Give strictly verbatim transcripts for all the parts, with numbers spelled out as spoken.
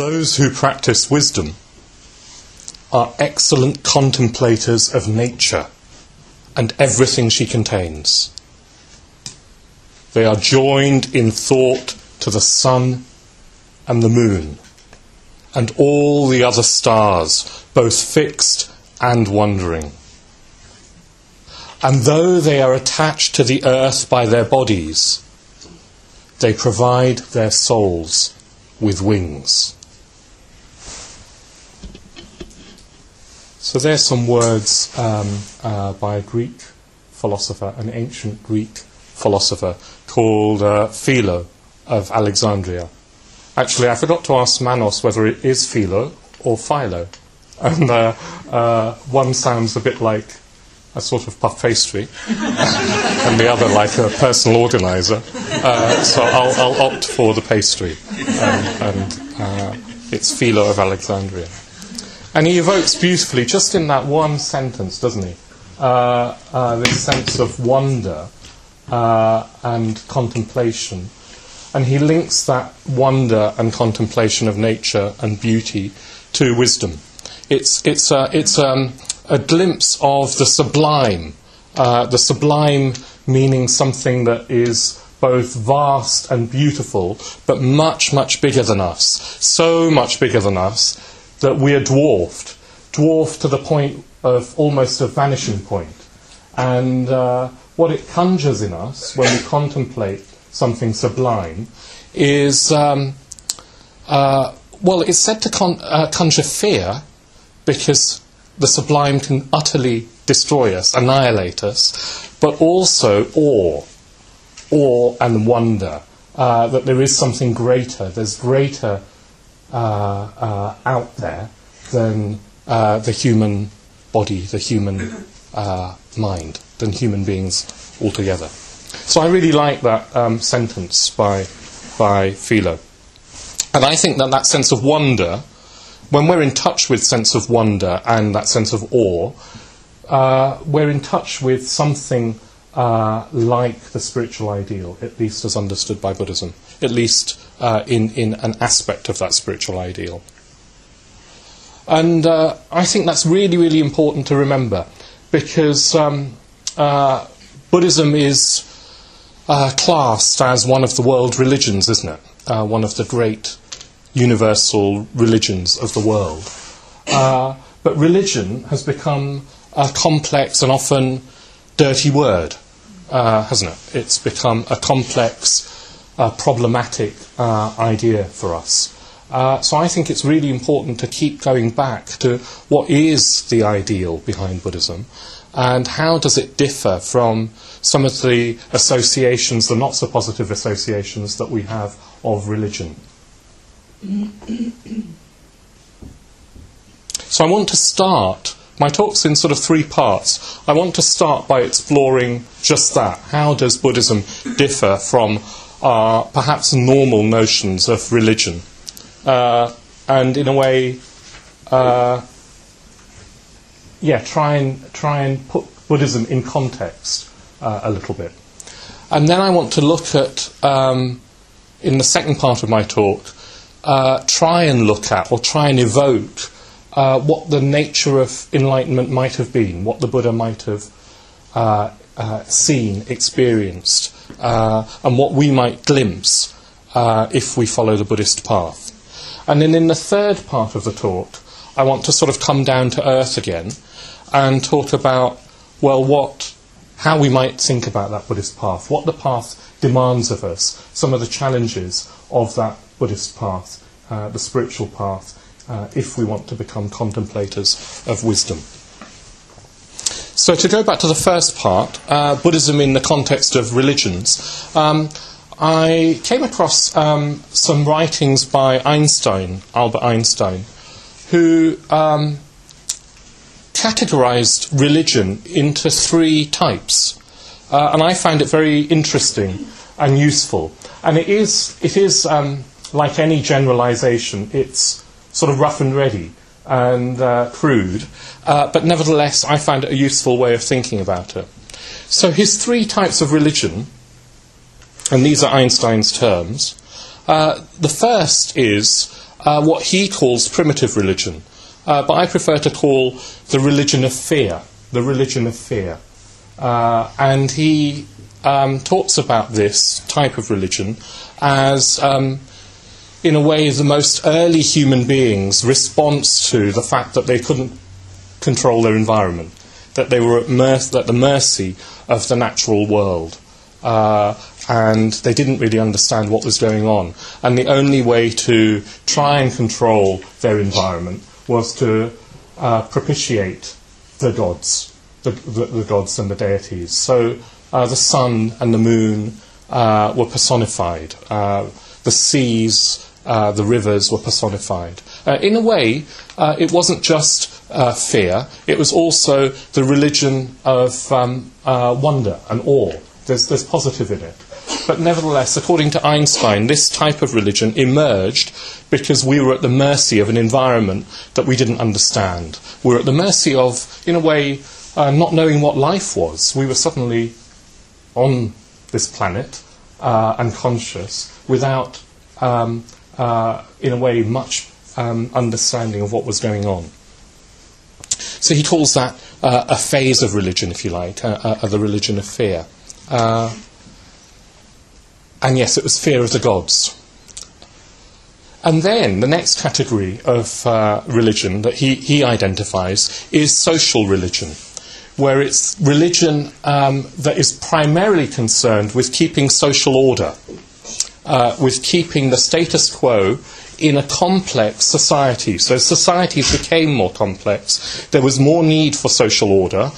Those who practice wisdom are excellent contemplators of nature and everything she contains. They are joined in thought to the sun and the moon and all the other stars, both fixed and wandering. And though they are attached to the earth by their bodies, they provide their souls with wings. So there's some words um, uh, by a Greek philosopher, an ancient Greek philosopher called uh, Philo of Alexandria. Actually, I forgot to ask Manos whether it is Philo or Philo. And uh, uh, one sounds a bit like a sort of puff pastry, and the other like a personal organizer. Uh, so I'll, I'll opt for the pastry. Um, and uh, it's Philo of Alexandria. And he evokes beautifully, just in that one sentence, doesn't he, uh, uh, this sense of wonder uh, and contemplation. And he links that wonder and contemplation of nature and beauty to wisdom. It's, it's, a, it's um, a glimpse of the sublime, uh, the sublime meaning something that is both vast and beautiful, but much, much bigger than us. So much bigger than us that we are dwarfed, dwarfed to the point of almost a vanishing point. And uh, what it conjures in us when we contemplate something sublime is, um, uh, well, it's said to con- uh, conjure fear, because the sublime can utterly destroy us, annihilate us, but also awe, awe and wonder, uh, that there is something greater, there's greater uh, uh, out there than uh, the human body, the human uh, mind, than human beings altogether. So I really like that um, sentence by, by Philo. And I think that that sense of wonder, when we're in touch with sense of wonder and that sense of awe, uh, we're in touch with something uh, like the spiritual ideal, at least as understood by Buddhism, at least uh, in, in an aspect of that spiritual ideal. And uh, I think that's really, really important to remember, because um, uh, Buddhism is uh, classed as one of the world religions, isn't it? Uh, one of the great universal religions of the world. Uh, but religion has become a complex and often dirty word, uh, hasn't it? It's become a complex, uh, problematic uh, idea for us. Uh, so I think it's really important to keep going back to what is the ideal behind Buddhism, and how does it differ from some of the associations, the not so positive associations that we have of religion. So I want to start, my talk's in sort of three parts. I want to start by exploring just that. How does Buddhism differ from our perhaps normal notions of religion? Uh, and in a way, uh, yeah, try and, try and put Buddhism in context uh, a little bit. And then I want to look at, um, in the second part of my talk, Uh, try and look at or try and evoke uh, what the nature of enlightenment might have been, what the Buddha might have uh, uh, seen, experienced, uh, and what we might glimpse uh, if we follow the Buddhist path. And then in the third part of the talk, I want to sort of come down to earth again and talk about, well, what, how we might think about that Buddhist path, what the path demands of us, some of the challenges of that Buddhist path, uh, the spiritual path, uh, if we want to become contemplators of wisdom. So to go back to the first part, uh, Buddhism in the context of religions, um, I came across um, some writings by Einstein, Albert Einstein, who um, categorized religion into three types. Uh, and I found it very interesting and useful. And it is, it is um, like any generalization, it's sort of rough and ready and uh, crude, uh, but nevertheless I find it a useful way of thinking about it. So his three types of religion, and these are Einstein's terms, uh, the first is uh, what he calls primitive religion. Uh, but I prefer to call the religion of fear, the religion of fear. Uh, and he um, talks about this type of religion as, um, in a way, the most early human beings' response to the fact that they couldn't control their environment, that they were at, merc- at the mercy of the natural world. Uh, and they didn't really understand what was going on. And the only way to try and control their environment was to uh, propitiate the gods, the, the, the gods and the deities. So uh, the sun and the moon uh, were personified. Uh, the seas, uh, the rivers were personified. Uh, in a way, uh, it wasn't just uh, fear, it was also the religion of um, uh, wonder and awe. There's, there's positive in it. But nevertheless, according to Einstein, this type of religion emerged because we were at the mercy of an environment that we didn't understand. We were at the mercy of, in a way, uh, not knowing what life was. We were suddenly on this planet uh, and conscious without, um, uh, in a way, much um, understanding of what was going on. So he calls that uh, a phase of religion, if you like, uh, uh, the religion of fear. Uh, and yes, it was fear of the gods. And then the next category of uh, religion that he, he identifies is social religion, where it's religion um, that is primarily concerned with keeping social order, uh, with keeping the status quo in a complex society. So societies became more complex. There was more need for social order,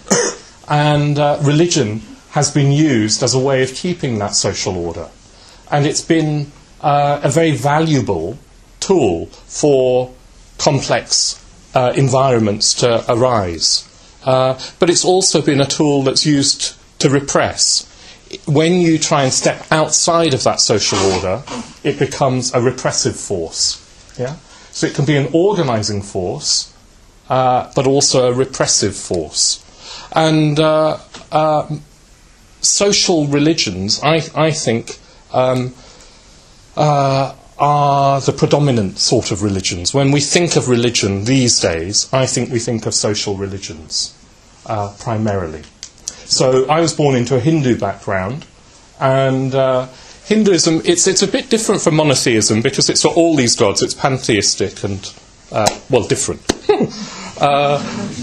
and uh, religion has been used as a way of keeping that social order. And it's been uh, a very valuable tool for complex uh, environments to arise. Uh, but it's also been a tool that's used to repress. When you try and step outside of that social order, it becomes a repressive force. Yeah? So it can be an organising force, uh, but also a repressive force. And uh, uh, social religions, I, I think, um, uh, are the predominant sort of religions. When we think of religion these days, I think we think of social religions, uh, primarily. So I was born into a Hindu background, and uh, Hinduism, it's, it's a bit different from monotheism because it's got all these gods, it's pantheistic and, uh, well, different. uh,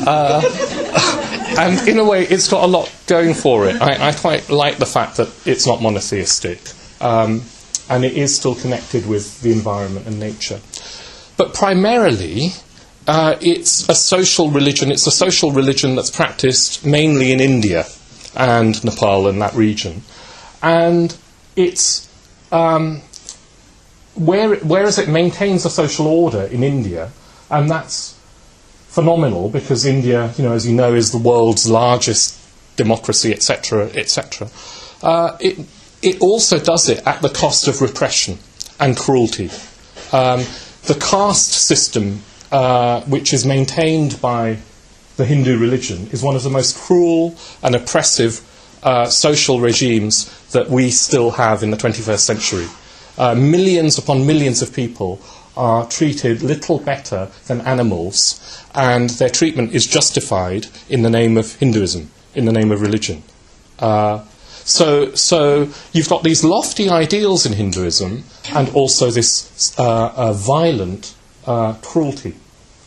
uh, and in a way, it's got a lot going for it. I, I quite like the fact that it's not monotheistic, um, and it is still connected with the environment and nature. But primarily, Uh, it's a social religion. It's a social religion that's practiced mainly in India and Nepal and that region. And it's, um, where it, whereas it maintains a social order in India, and that's phenomenal because India, you know, as you know, is the world's largest democracy, et cetera, et cetera. Uh, it, it also does it at the cost of repression and cruelty. Um, the caste system, Uh, which is maintained by the Hindu religion, is one of the most cruel and oppressive uh, social regimes that we still have in the twenty-first century. Uh, millions upon millions of people are treated little better than animals, and their treatment is justified in the name of Hinduism, in the name of religion. Uh, so, so you've got these lofty ideals in Hinduism, and also this uh, uh, violent uh, cruelty.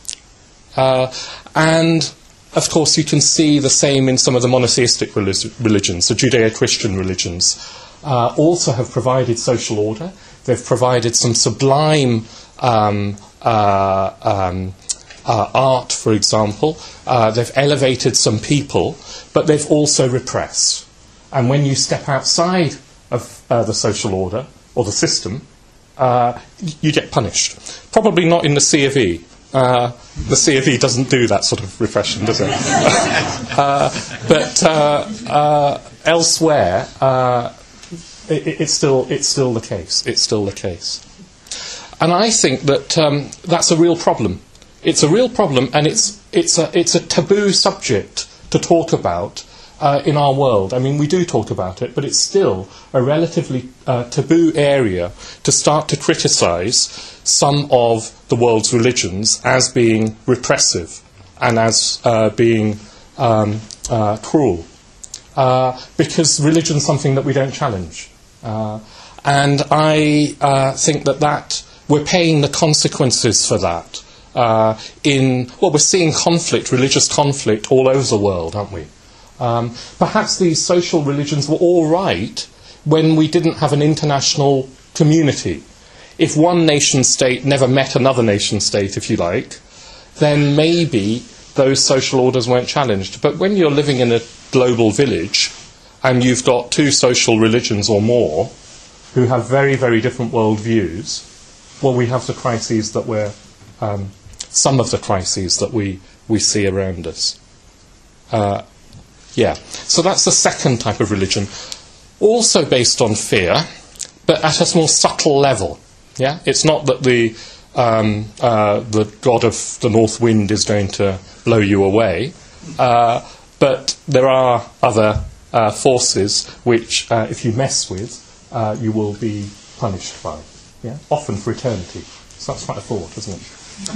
Uh, and, of course, you can see the same in some of the monotheistic relig- religions. The Judeo-Christian religions uh, also have provided social order. They've provided some sublime um, uh, um, uh, art, for example. Uh, they've elevated some people, but they've also repressed. And when you step outside of uh, the social order, or the system, uh, you get punished. Probably not in the C of E. Uh, the C of E doesn't do that sort of repression, does it? uh, but uh, uh, elsewhere, uh, it, it's still it's still the case. It's still the case, and I think that um, that's a real problem. It's a real problem, and it's it's a it's a taboo subject to talk about uh, in our world. I mean, we do talk about it, but it's still a relatively uh, taboo area to start to criticise some of the world's religions as being repressive and as uh, being um, uh, cruel. Uh, because religion's something that we don't challenge. Uh, and I uh, think that, that we're paying the consequences for that. Uh, in, well, we're seeing conflict, religious conflict all over the world, aren't we? Um, perhaps these social religions were all right when we didn't have an international community. If one nation-state never met another nation-state, if you like, then maybe those social orders weren't challenged. But when you're living in a global village and you've got two social religions or more who have very, very different worldviews, well, we have the crises that we're, um, some of the crises that we, we see around us. Uh, yeah, so that's the second type of religion, also based on fear, but at a more subtle level. Yeah, it's not that the um, uh, the god of the north wind is going to blow you away, uh, but there are other uh, forces which, uh, if you mess with, uh, you will be punished by. Yeah, often for eternity. So that's quite a thought, isn't it?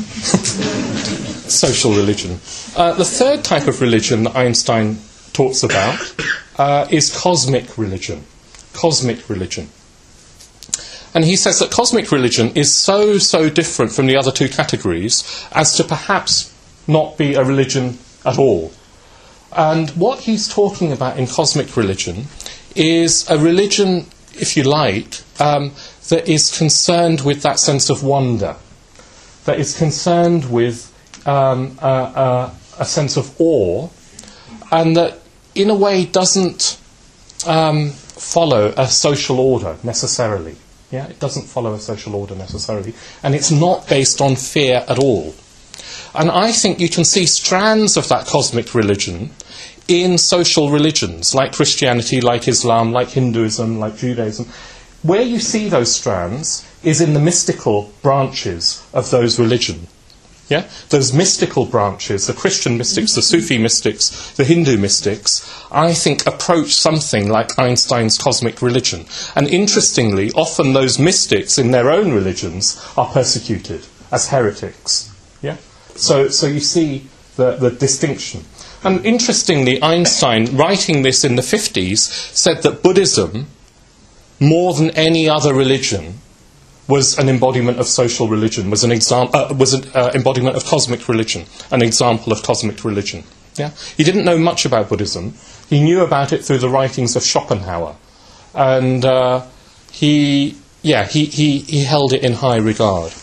Social religion. Uh, the third type of religion that Einstein talks about uh, is cosmic religion. Cosmic religion. And he says that cosmic religion is so, so different from the other two categories as to perhaps not be a religion at all. And what he's talking about in cosmic religion is a religion, if you like, um, that is concerned with that sense of wonder, that is concerned with um, uh, uh, a sense of awe, and that in a way doesn't um, follow a social order necessarily. Yeah, it doesn't follow a social order necessarily, and it's not based on fear at all. And I think you can see strands of that cosmic religion in social religions, like Christianity, like Islam, like Hinduism, like Judaism. Where you see those strands is in the mystical branches of those religions. Yeah? Those mystical branches, the Christian mystics, the Sufi mystics, the Hindu mystics, I think approach something like Einstein's cosmic religion. And interestingly, often those mystics in their own religions are persecuted as heretics. Yeah? So, so you see the, the distinction. And interestingly, Einstein, writing this in the fifties, said that Buddhism, more than any other religion, was an embodiment of social religion, was an example, uh, was an uh, embodiment of cosmic religion, an example of cosmic religion. Yeah, he didn't know much about Buddhism. He knew about it through the writings of Schopenhauer, and uh, he, yeah, he, he he held it in high regard.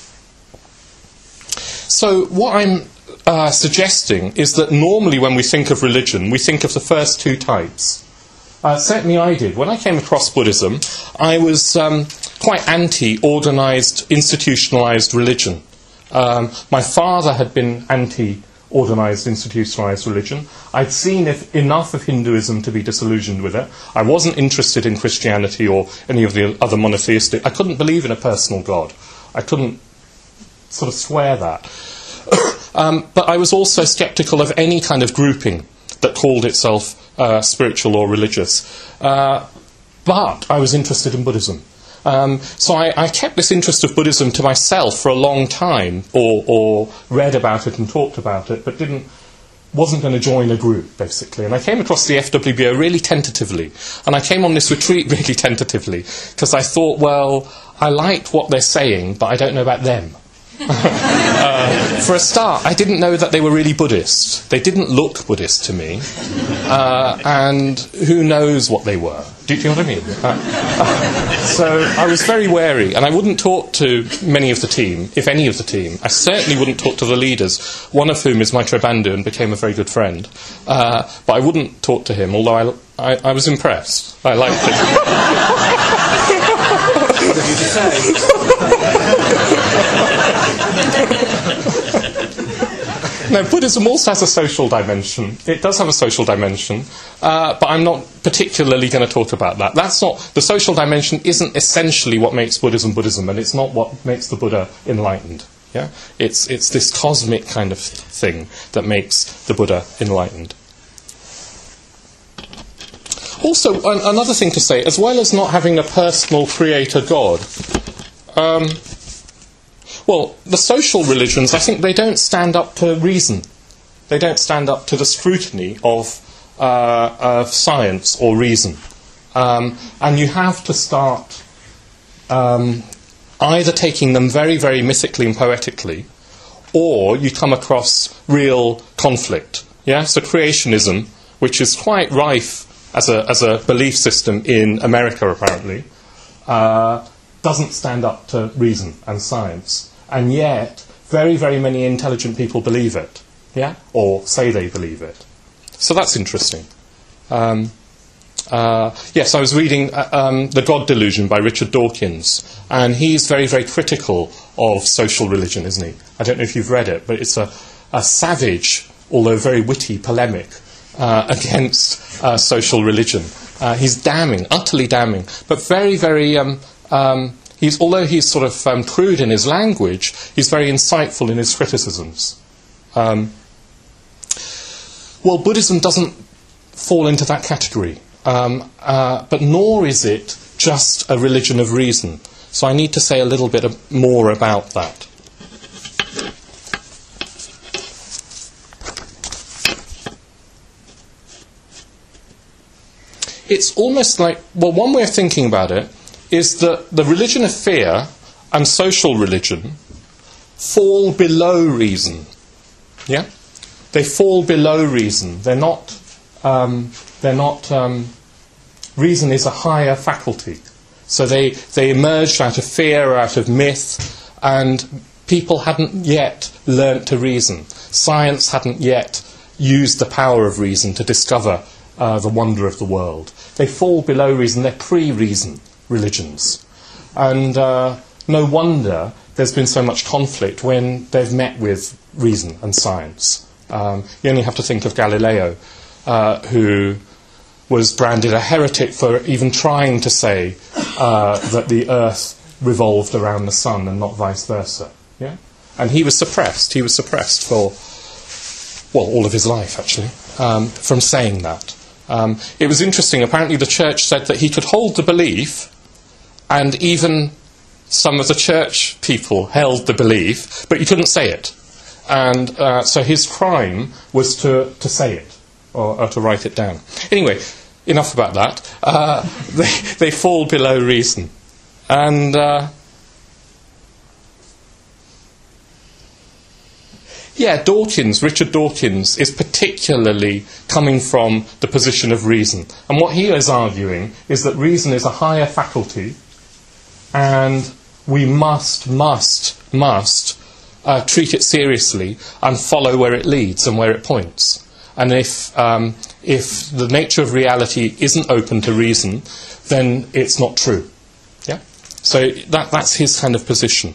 So what I'm uh, suggesting is that normally when we think of religion, we think of the first two types. Uh, certainly I did. When I came across Buddhism, I was um, quite anti-organised, institutionalised religion. Um, my father had been anti-organised, institutionalised religion. I'd seen if enough of Hinduism to be disillusioned with it. I wasn't interested in Christianity or any of the other monotheistic. I couldn't believe in a personal God. I couldn't sort of swear that. um, but I was also sceptical of any kind of grouping that called itself uh, spiritual or religious. Uh, but I was interested in Buddhism. Um, so I, I kept this interest of Buddhism to myself for a long time, or, or read about it and talked about it, but didn't, wasn't going to join a group, basically. And I came across the F W B O really tentatively. And I came on this retreat really tentatively, because I thought, well, I liked what they're saying, but I don't know about them. uh, for a start, I didn't know that they were really Buddhist. They didn't look Buddhist to me. Uh, and who knows what they were. Do you know what I mean? Uh, uh, so I was very wary, and I wouldn't talk to many of the team, if any of the team. I certainly wouldn't talk to the leaders, one of whom is Maitreya Bandhu and became a very good friend. Uh, but I wouldn't talk to him, although I, I, I was impressed. I liked him. What have you to say? No, Buddhism also has a social dimension. It does have a social dimension, uh, but I'm not particularly going to talk about that. That's not, the social dimension isn't essentially what makes Buddhism Buddhism, and it's not what makes the Buddha enlightened. Yeah, it's it's this cosmic kind of thing that makes the Buddha enlightened. also, an, another thing to say, as well as not having a personal creator God, um, well, the social religions, I think they don't stand up to reason. They don't stand up to the scrutiny of, uh, of science or reason. Um, and you have to start um, either taking them very, very mythically and poetically, or you come across real conflict. Yeah? So creationism, which is quite rife as a, as a belief system in America, apparently, uh, doesn't stand up to reason and science. And yet, very, very many intelligent people believe it. Yeah? Or say they believe it. So that's interesting. Um, uh, yes, I was reading uh, um, The God Delusion by Richard Dawkins, and he's very, very critical of social religion, isn't he? I don't know if you've read it, but it's a, a savage, although very witty, polemic uh, against uh, social religion. Uh, he's damning, utterly damning, but very, very... Um, um, he's, although he's sort of um, crude in his language, he's very insightful in his criticisms. Um, well, Buddhism doesn't fall into that category, um, uh, but nor is it just a religion of reason. So I need to say a little bit of, more about that. It's almost like, well, one way of thinking about it is that the religion of fear and social religion fall below reason. Yeah? They fall below reason. They're not, um, they're not, um, reason is a higher faculty. So they, they emerged out of fear, out of myth, and people hadn't yet learnt to reason. Science hadn't yet used the power of reason to discover uh, the wonder of the world. They fall below reason. They're pre-reason religions. And uh, no wonder there's been so much conflict when they've met with reason and science. Um, you only have to think of Galileo, uh, who was branded a heretic for even trying to say uh, that the Earth revolved around the sun and not vice versa. Yeah? And he was suppressed. He was suppressed for, well, all of his life, actually, um, from saying that. Um, it was interesting. Apparently the church said that he could hold the belief, and even some of the church people held the belief, but he couldn't say it. And uh, so his crime was to, to say it, or, or to write it down. Anyway, enough about that. Uh, they, they fall below reason. And uh, yeah, Dawkins, Richard Dawkins, is particularly coming from the position of reason. And what he is arguing is that reason is a higher faculty, and we must, must, must uh, treat it seriously and follow where it leads and where it points. And if um, if the nature of reality isn't open to reason, then it's not true. Yeah. So that that's his kind of position.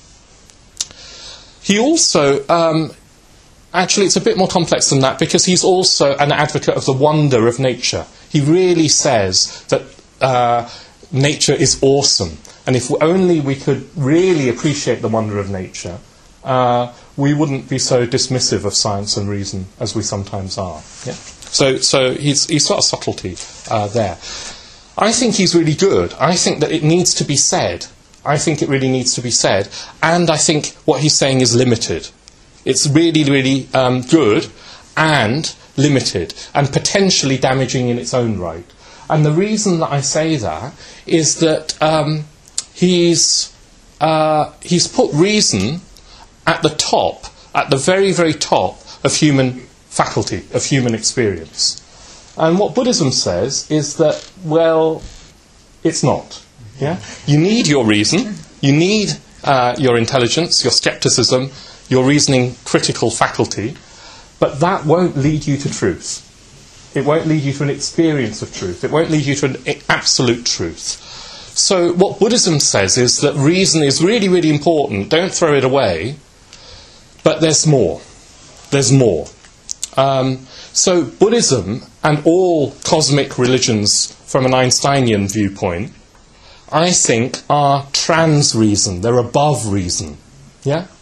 He also, um, actually, it's a bit more complex than that, because he's also an advocate of the wonder of nature. He really says that uh, nature is awesome, and if only we could really appreciate the wonder of nature, uh, we wouldn't be so dismissive of science and reason as we sometimes are. Yeah? So, so he's he's got a subtlety uh, there. I think he's really good. I think that it needs to be said. I think it really needs to be said, and I think what he's saying is limited. It's really, really um, good and limited, and potentially damaging in its own right. And the reason that I say that is that um, he's uh, he's put reason at the top, at the very, very top of human faculty, of human experience. And what Buddhism says is that, well, it's not. Yeah? You need your reason, you need uh, your intelligence, your skepticism, your reasoning critical faculty, but that won't lead you to truth. It won't lead you to an experience of truth. It won't lead you to an absolute truth. So what Buddhism says is that reason is really, really important. Don't throw it away. But there's more. There's more. Um, so Buddhism and all cosmic religions from an Einsteinian viewpoint, I think, are trans-reason. They're above reason. Yeah?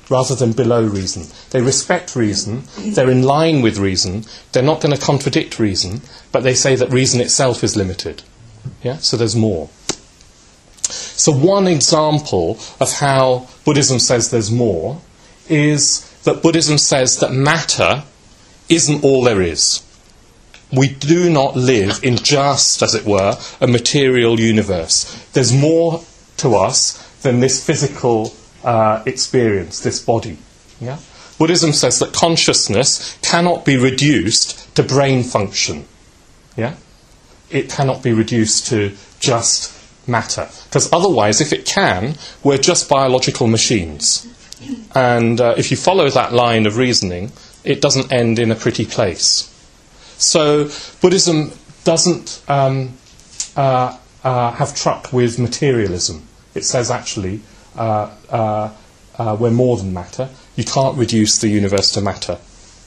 rather than below reason. They respect reason, they're in line with reason, they're not going to contradict reason, but they say that reason itself is limited. Yeah? So there's more. So one example of how Buddhism says there's more is that Buddhism says that matter isn't all there is. We do not live in just, as it were, a material universe. There's more to us than this physical uh, experience, this body. Yeah? Buddhism says that consciousness cannot be reduced to brain function. Yeah? It cannot be reduced to just matter. Because otherwise, if it can, we're just biological machines. And uh, if you follow that line of reasoning, it doesn't end in a pretty place. So Buddhism doesn't um, uh, uh, have truck with materialism. It says, actually, uh, uh, uh, we're more than matter. You can't reduce the universe to matter.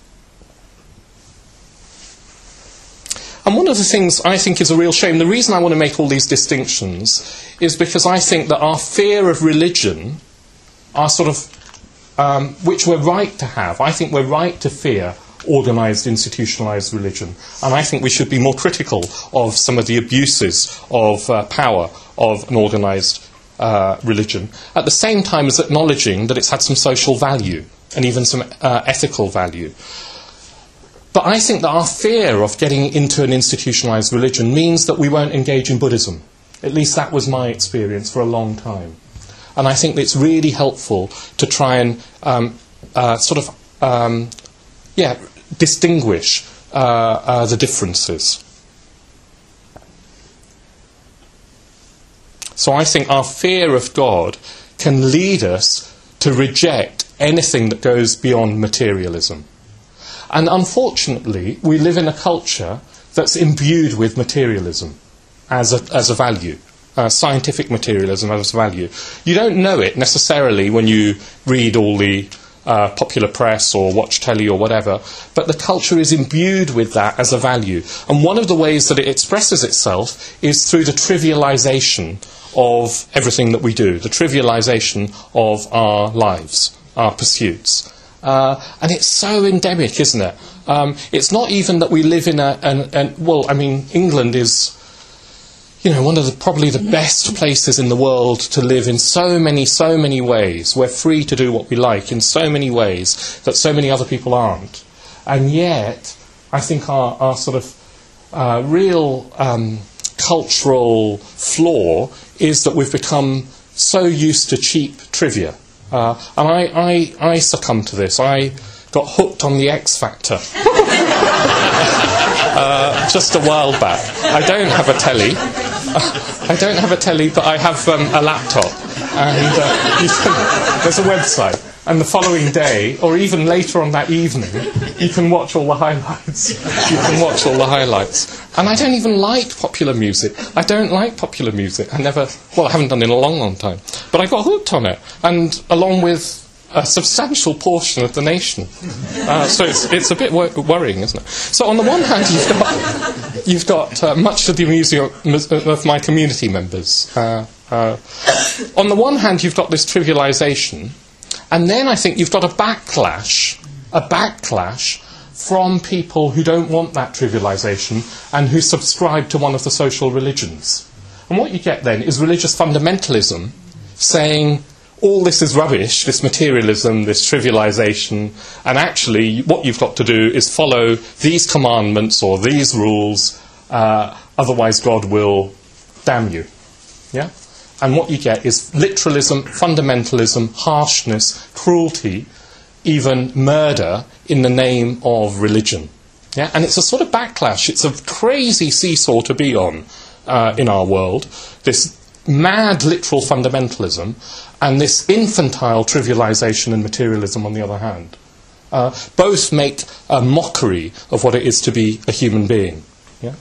And one of the things I think is a real shame, the reason I want to make all these distinctions is because I think that our fear of religion, our sort of, um, which we're right to have, I think we're right to fear organised, institutionalised religion. And I think we should be more critical of some of the abuses of uh, power of an organised uh, religion, at the same time as acknowledging that it's had some social value and even some uh, ethical value. But I think that our fear of getting into an institutionalised religion means that we won't engage in Buddhism. At least that was my experience for a long time. And I think that it's really helpful to try and um, uh, sort of, um, yeah, distinguish uh, uh, the differences. So I think our fear of God can lead us to reject anything that goes beyond materialism. And unfortunately, we live in a culture that's imbued with materialism as a, as a value, uh, scientific materialism as a value. You don't know it necessarily when you read all the uh, popular press or watch telly or whatever, but the culture is imbued with that as a value. And one of the ways that it expresses itself is through the trivialization of everything that we do, the trivialization of our lives, our pursuits. Uh, and it's so endemic, isn't it? Um, it's not even that we live in a, an, an, well, I mean, England is, you know, one of the, probably the best places in the world to live in so many, so many ways. We're free to do what we like in so many ways that so many other people aren't. And yet, I think our, our sort of uh, real um, cultural flaw is that we've become so used to cheap trivia. Uh, and I, I, I succumbed to this. I got hooked on the X Factor uh, just a while back. I don't have a telly. I don't have a telly, but I have um, a laptop. And uh, you can, there's a website. And the following day, or even later on that evening, you can watch all the highlights. You can watch all the highlights. And I don't even like popular music. I don't like popular music. I never, well, I haven't done it in a long, long time. But I got hooked on it. And along with a substantial portion of the nation. Uh, so it's, it's a bit wor- worrying, isn't it? So on the one hand, you've got, you've got uh, much to the amusement of my community members. Uh, uh, on the one hand, you've got this trivialization. And then I think you've got a backlash, a backlash from people who don't want that trivialization and who subscribe to one of the social religions. And what you get then is religious fundamentalism saying all this is rubbish, this materialism, this trivialization, and actually what you've got to do is follow these commandments or these rules, uh, otherwise God will damn you. Yeah? And what you get is literalism, fundamentalism, harshness, cruelty, even murder in the name of religion. Yeah? And it's a sort of backlash. It's a crazy seesaw to be on uh, in our world, this mad literal fundamentalism and this infantile trivialization and materialism on the other hand. Uh, both make a mockery of what it is to be a human being. Yeah?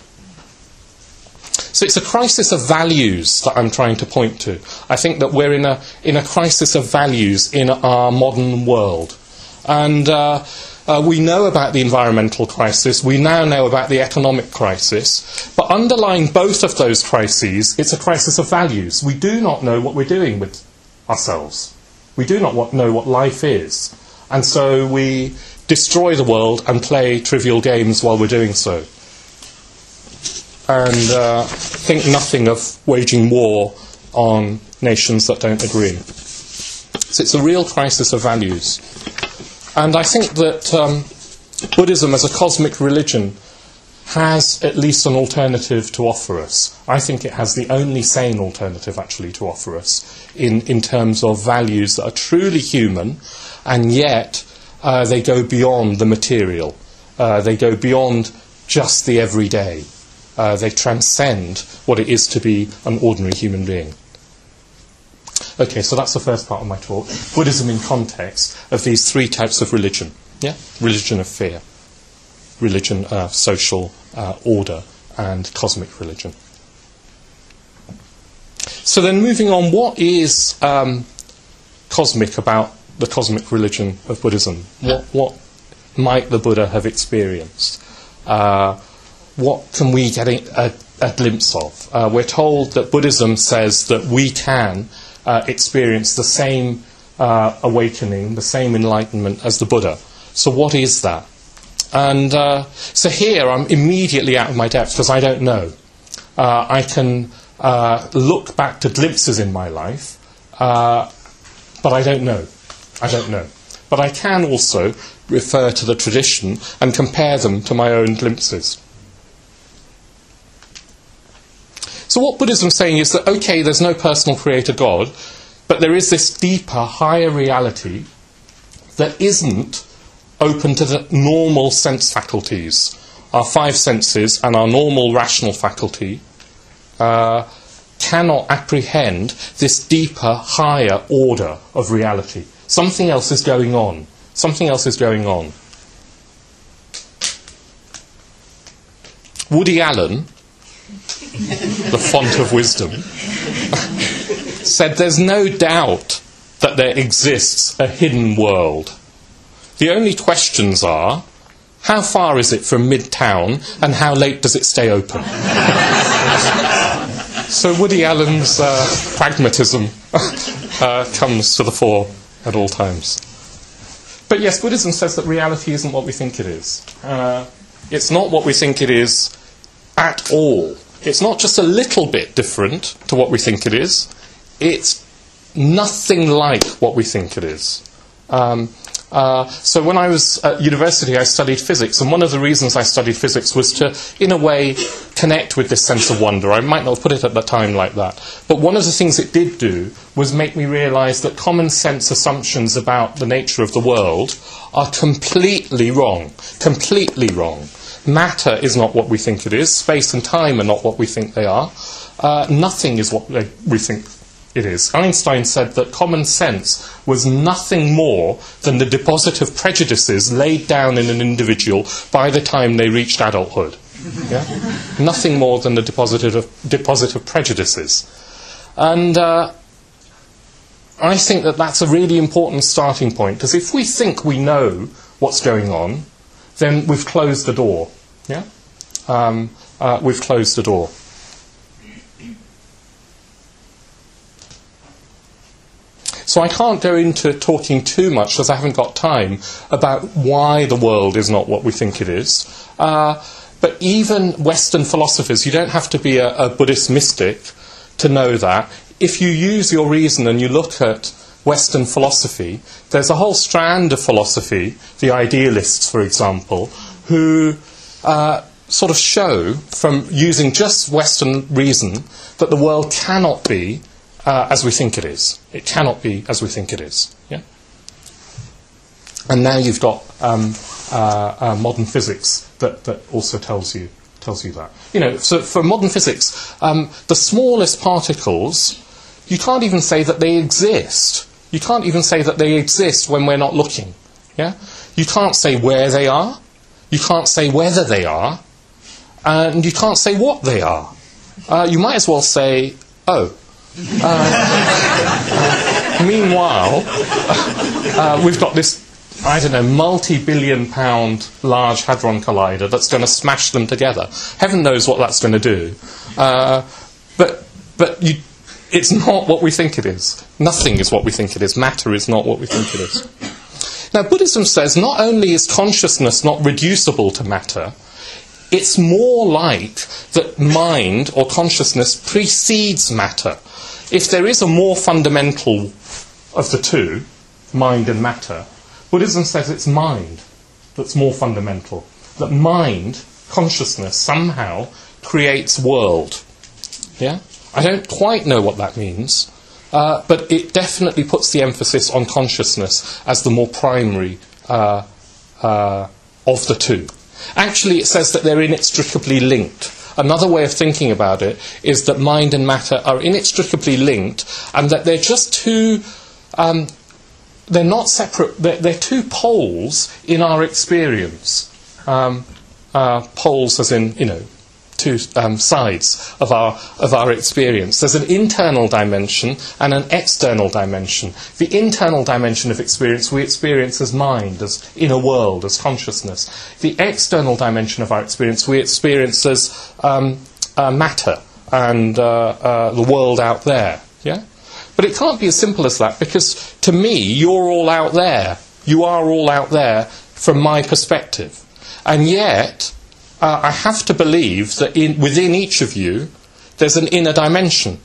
So it's a crisis of values that I'm trying to point to. I think that we're in a in a crisis of values in our modern world. And uh, uh, we know about the environmental crisis, we now know about the economic crisis, but underlying both of those crises, it's a crisis of values. We do not know what we're doing with ourselves. We do not know what life is. And so we destroy the world and play trivial games while we're doing so. And uh, think nothing of waging war on nations that don't agree. So it's a real crisis of values. And I think that um, Buddhism as a cosmic religion has at least an alternative to offer us. I think it has the only sane alternative actually to offer us in, in terms of values that are truly human, and yet uh, they go beyond the material. Uh, they go beyond just the everyday. Uh, they transcend what it is to be an ordinary human being. Okay, so that's the first part of my talk. Buddhism in context of these three types of religion. Yeah? Religion of fear, religion of social uh, order, and cosmic religion. So then moving on, what is um, cosmic about the cosmic religion of Buddhism? What, what might the Buddha have experienced? Uh, what can we get a, a glimpse of? Uh, we're told that Buddhism says that we can uh, experience the same uh, awakening, the same enlightenment as the Buddha. So what is that? And uh, so here I'm immediately out of my depth because I don't know. Uh, I can uh, look back to glimpses in my life, uh, but I don't know. I don't know. But I can also refer to the tradition and compare them to my own glimpses. So what Buddhism's saying is that, okay, there's no personal creator God, but there is this deeper, higher reality that isn't open to the normal sense faculties. Our five senses and our normal rational faculty uh, cannot apprehend this deeper, higher order of reality. Something else is going on. Something else is going on. Woody Allen, the font of wisdom, said there's no doubt that there exists a hidden world. The only questions are, how far is it from Midtown and how late does it stay open? So Woody Allen's uh, pragmatism uh, comes to the fore at all times. But yes, Buddhism says that reality isn't what we think it is. Uh, it's not what we think it is at all. It's not just a little bit different to what we think it is. It's nothing like what we think it is. Um, Uh, so when I was at university, I studied physics, and one of the reasons I studied physics was to, in a way, connect with this sense of wonder. I might not have put it at the time like that. But one of the things it did do was make me realise that common sense assumptions about the nature of the world are completely wrong. Completely wrong. Matter is not what we think it is. Space and time are not what we think they are. Uh, nothing is what they, we think it is. Einstein said that common sense was nothing more than the deposit of prejudices laid down in an individual by the time they reached adulthood. Yeah? Nothing more than the deposit of, deposit of prejudices. And uh, I think that that's a really important starting point, because if we think we know what's going on, then we've closed the door. Yeah? Um, uh, we've closed the door. So I can't go into talking too much, because I haven't got time, about why the world is not what we think it is. Uh, but even Western philosophers, you don't have to be a, a Buddhist mystic to know that. If you use your reason and you look at Western philosophy, there's a whole strand of philosophy, the idealists, for example, who uh, sort of show, from using just Western reason, that the world cannot be Uh, as we think it is. It cannot be as we think it is. Yeah? And now you've got um, uh, uh, modern physics that, that also tells you tells you that. You know, so for modern physics, um, the smallest particles, you can't even say that they exist. You can't even say that they exist when we're not looking. Yeah? You can't say where they are. You can't say whether they are. And you can't say what they are. Uh, you might as well say, oh. Uh, uh, meanwhile, uh, we've got this, I don't know, multi-billion pound large hadron collider that's going to smash them together. Heaven knows what that's going to do. Uh, but but you, it's not what we think it is. Nothing is what we think it is. Matter is not what we think it is. Now, Buddhism says not only is consciousness not reducible to matter, it's more like that mind or consciousness precedes matter. If there is a more fundamental of the two, mind and matter, Buddhism says it's mind that's more fundamental. That mind, consciousness, somehow creates world. Yeah? I don't quite know what that means, uh, but it definitely puts the emphasis on consciousness as the more primary uh, uh, of the two. Actually, it says that they're inextricably linked. Another way of thinking about it is that mind and matter are inextricably linked, and that they're just two... Um, they're not separate. They're, they're two poles in our experience. Um, uh, poles, as in, you know, two um, sides of our of our experience. There's an internal dimension and an external dimension. The internal dimension of experience we experience as mind, as inner world, as consciousness. The external dimension of our experience we experience as um, uh, matter and uh, uh, the world out there. Yeah. But it can't be as simple as that, because to me, you're all out there. You are all out there from my perspective. And yet, uh, I have to believe that in, within each of you, there's an inner dimension.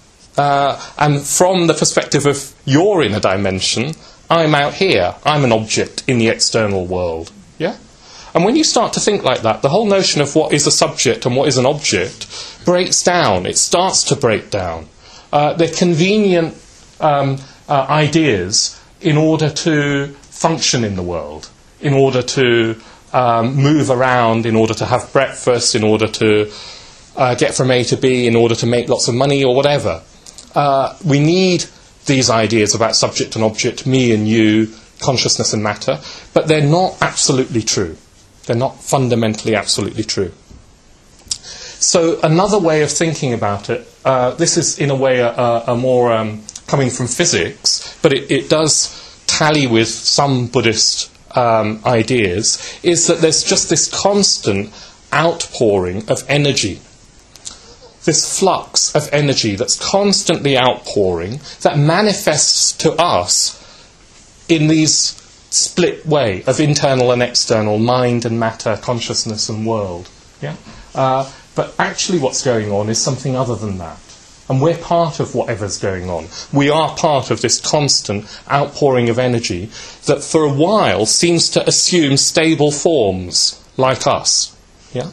Uh, and from the perspective of your inner dimension, I'm out here. I'm an object in the external world. Yeah? And when you start to think like that, the whole notion of what is a subject and what is an object breaks down. It starts to break down. Uh, they're convenient um, uh, ideas in order to function in the world, in order to um, move around, in order to have breakfast, in order to uh, get from A to B, in order to make lots of money or whatever. Uh, we need these ideas about subject and object, me and you, consciousness and matter, but they're not absolutely true. They're not fundamentally absolutely true. So another way of thinking about it, uh, this is in a way a, a, a more um, coming from physics, but it, it does tally with some Buddhist um, ideas, is that there's just this constant outpouring of energy. This flux of energy that's constantly outpouring, that manifests to us in these split way of internal and external, mind and matter, consciousness and world. Yeah. Uh, But actually what's going on is something other than that. And we're part of whatever's going on. We are part of this constant outpouring of energy that for a while seems to assume stable forms like us. Yeah?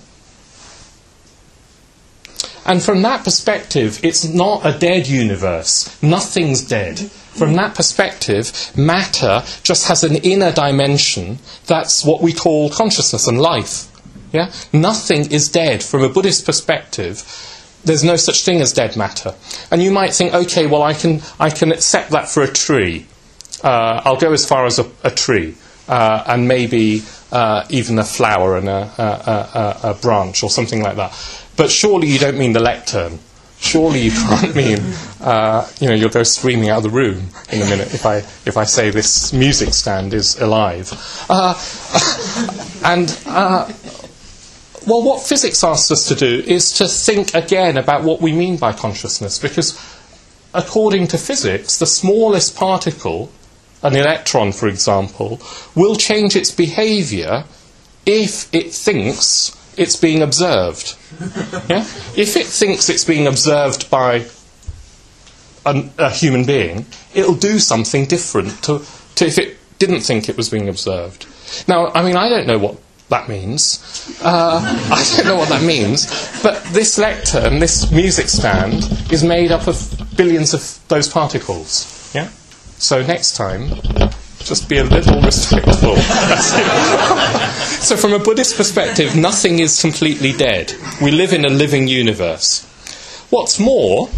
And from that perspective, it's not a dead universe. Nothing's dead. From that perspective, matter just has an inner dimension. That's what we call consciousness and life. Yeah? Nothing is dead. From a Buddhist perspective, there's no such thing as dead matter. And you might think, okay, well, I can I can accept that for a tree. Uh, I'll go as far as a, a tree, uh, and maybe uh, even a flower and a, a, a, a branch or something like that. But surely you don't mean the lectern. Surely you can't mean, uh, you know, you'll go screaming out of the room in a minute if I if I say this music stand is alive. Uh, and uh, Well, what physics asks us to do is to think again about what we mean by consciousness, because according to physics, the smallest particle, an electron, for example, will change its behaviour if it thinks it's being observed. Yeah? If it thinks it's being observed by a, a human being, it'll do something different to, to if it didn't think it was being observed. Now, I mean, I don't know what that means. Uh, I don't know what that means. But this lectern, this music stand, is made up of billions of those particles. Yeah? So next time, just be a little respectful. So from a Buddhist perspective, nothing is completely dead. We live in a living universe. What's more,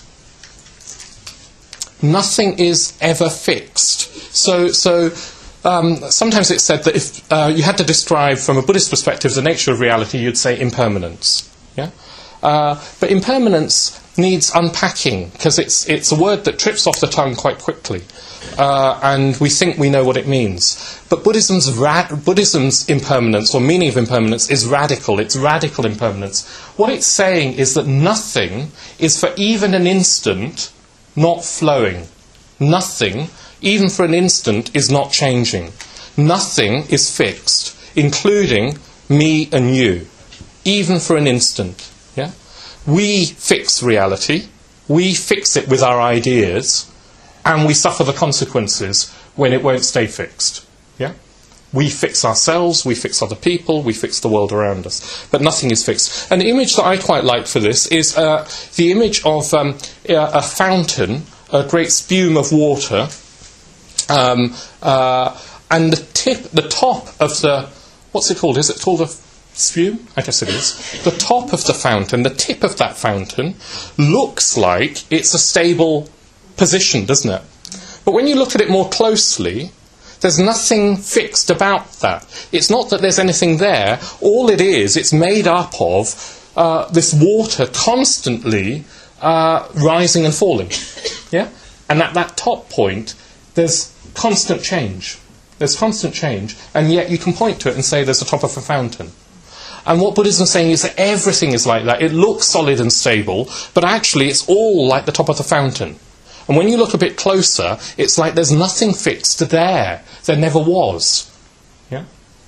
nothing is ever fixed. So, so um, sometimes it's said that if uh, you had to describe from a Buddhist perspective the nature of reality, you'd say impermanence. Yeah? Uh, but impermanence needs unpacking, because it's it's a word that trips off the tongue quite quickly. uh, and we think we know what it means. But Buddhism's, ra- Buddhism's impermanence, or meaning of impermanence, is radical. It's radical impermanence. What it's saying is that nothing is for even an instant not flowing. Nothing, even for an instant, is not changing. Nothing is fixed, including me and you, even for an instant. Yeah? We fix reality, we fix it with our ideas, and we suffer the consequences when it won't stay fixed. Yeah? We fix ourselves, we fix other people, we fix the world around us, but nothing is fixed. An image that I quite like for this is uh, the image of um, a fountain, a great spume of water, um, uh, and the tip, the top of the, what's it called? Is it called a spume? I guess it is. The top of the fountain, the tip of that fountain, looks like it's a stable position, doesn't it? But when you look at it more closely, there's nothing fixed about that. It's not that there's anything there. All it is, it's made up of uh, this water constantly uh, rising and falling. Yeah? And at that top point, there's constant change. There's constant change, and yet you can point to it and say there's a top of a fountain. And what Buddhism is saying is that everything is like that. It looks solid and stable, but actually it's all like the top of the fountain. And when you look a bit closer, it's like there's nothing fixed there. There never was. Yeah?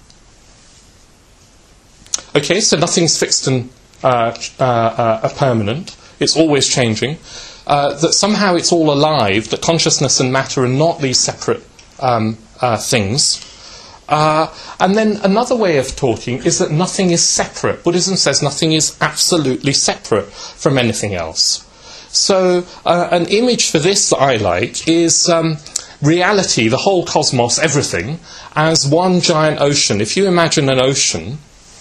Okay, so nothing's fixed and uh, uh, uh, permanent. It's always changing. Uh, that somehow it's all alive, that consciousness and matter are not these separate um, uh, things. Uh, and then another way of talking is that nothing is separate. Buddhism says nothing is absolutely separate from anything else. So uh, an image for this that I like is um, reality, the whole cosmos, everything, as one giant ocean. If you imagine an ocean,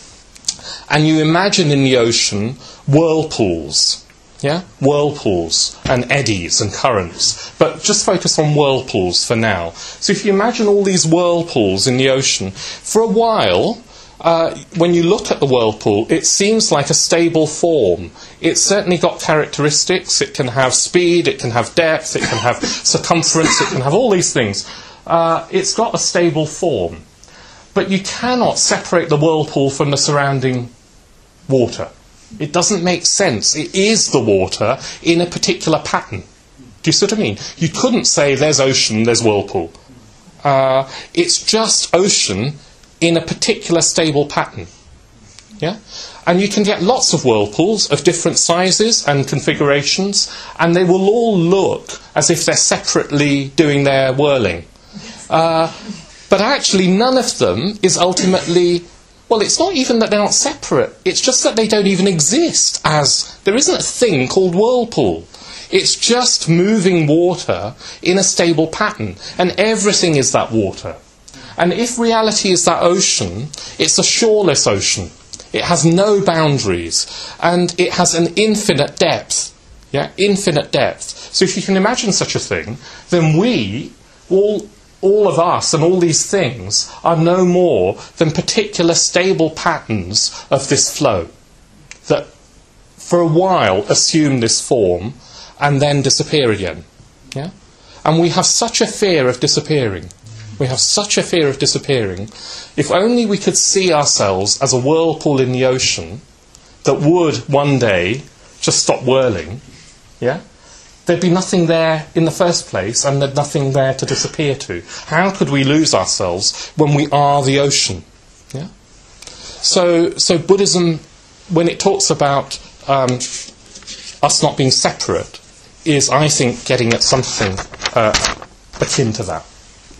and you imagine in the ocean whirlpools, yeah, whirlpools and eddies and currents, but just focus on whirlpools for now. So if you imagine all these whirlpools in the ocean, for a while, uh, when you look at the whirlpool, it seems like a stable form. It's certainly got characteristics. It can have speed, it can have depth, it can have circumference, it can have all these things. Uh, it's got a stable form. But you cannot separate the whirlpool from the surrounding water. It doesn't make sense. It is the water in a particular pattern. Do you see what I mean? You couldn't say there's ocean, there's whirlpool. Uh, it's just ocean in a particular stable pattern. Yeah? And you can get lots of whirlpools of different sizes and configurations, and they will all look as if they're separately doing their whirling. Uh, but actually none of them is ultimately... Well, it's not even that they're not separate. It's just that they don't even exist as... There isn't a thing called whirlpool. It's just moving water in a stable pattern. And everything is that water. And if reality is that ocean, it's a shoreless ocean. It has no boundaries. And it has an infinite depth. Yeah, infinite depth. So if you can imagine such a thing, then we, all... all of us and all these things are no more than particular stable patterns of this flow that for a while assume this form and then disappear again. Yeah? And we have such a fear of disappearing. We have such a fear of disappearing. If only we could see ourselves as a whirlpool in the ocean that would one day just stop whirling, yeah? There'd be nothing there in the first place, and there'd nothing there to disappear to. How could we lose ourselves when we are the ocean? Yeah. So, so Buddhism, when it talks about um, us not being separate, is, I think, getting at something uh, akin to that.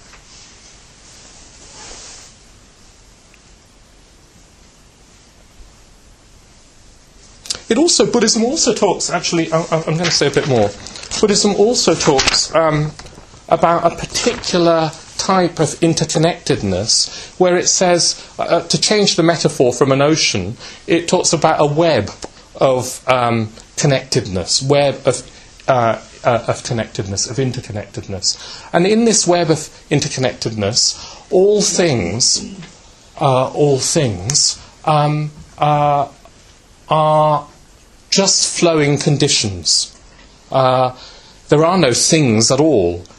It also, Buddhism also talks, actually, I'm, I'm going to say a bit more. Buddhism also talks um, about a particular type of interconnectedness where it says, uh, to change the metaphor from an ocean, it talks about a web of um, connectedness, web of, uh, uh, of connectedness, of interconnectedness. And in this web of interconnectedness, all things, uh, all things um, uh, are just flowing conditions. Uh, there are no things at all.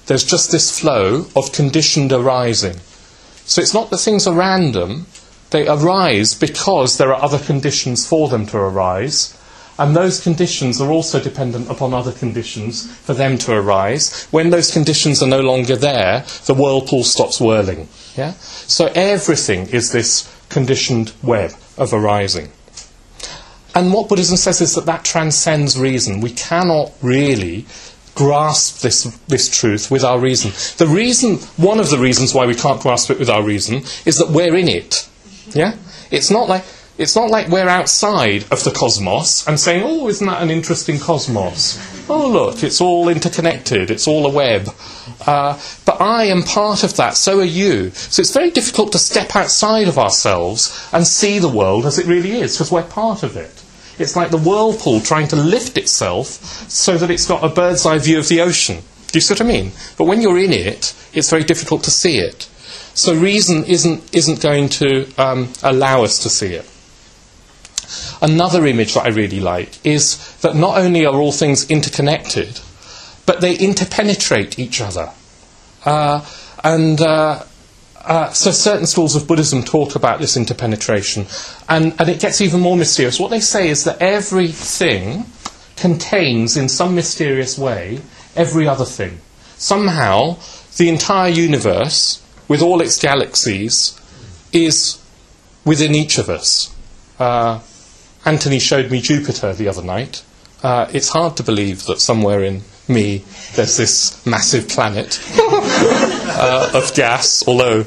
there's just this flow of conditioned arising. So it's not that things are random, they arise because there are other conditions for them to arise, and those conditions are also dependent upon other conditions for them to arise. When those conditions are no longer there, the whirlpool stops whirling. Yeah? So everything is this conditioned web of arising. And what Buddhism says is that that transcends reason. We cannot really grasp this this truth with our reason. The reason, one of the reasons why we can't grasp it with our reason is that we're in it. Yeah? It's not like it's not like we're outside of the cosmos and saying, oh, isn't that an interesting cosmos? Oh, look, it's all interconnected, it's all a web. Uh, but I am part of that, so are you. So it's very difficult to step outside of ourselves and see the world as it really is, because we're part of it. It's like the whirlpool trying to lift itself so that it's got a bird's eye view of the ocean. Do you see what I mean? But when you're in it, it's very difficult to see it. So reason isn't isn't going to um, allow us to see it. Another image that I really like is that not only are all things interconnected, but they interpenetrate each other. Uh, and uh, uh, so certain schools of Buddhism talk about this interpenetration. And, and it gets even more mysterious. What they say is that everything contains, in some mysterious way, every other thing. Somehow, the entire universe, with all its galaxies, is within each of us. Uh, Anthony showed me Jupiter the other night. Uh, it's hard to believe that somewhere in me there's this massive planet uh, of gas, although...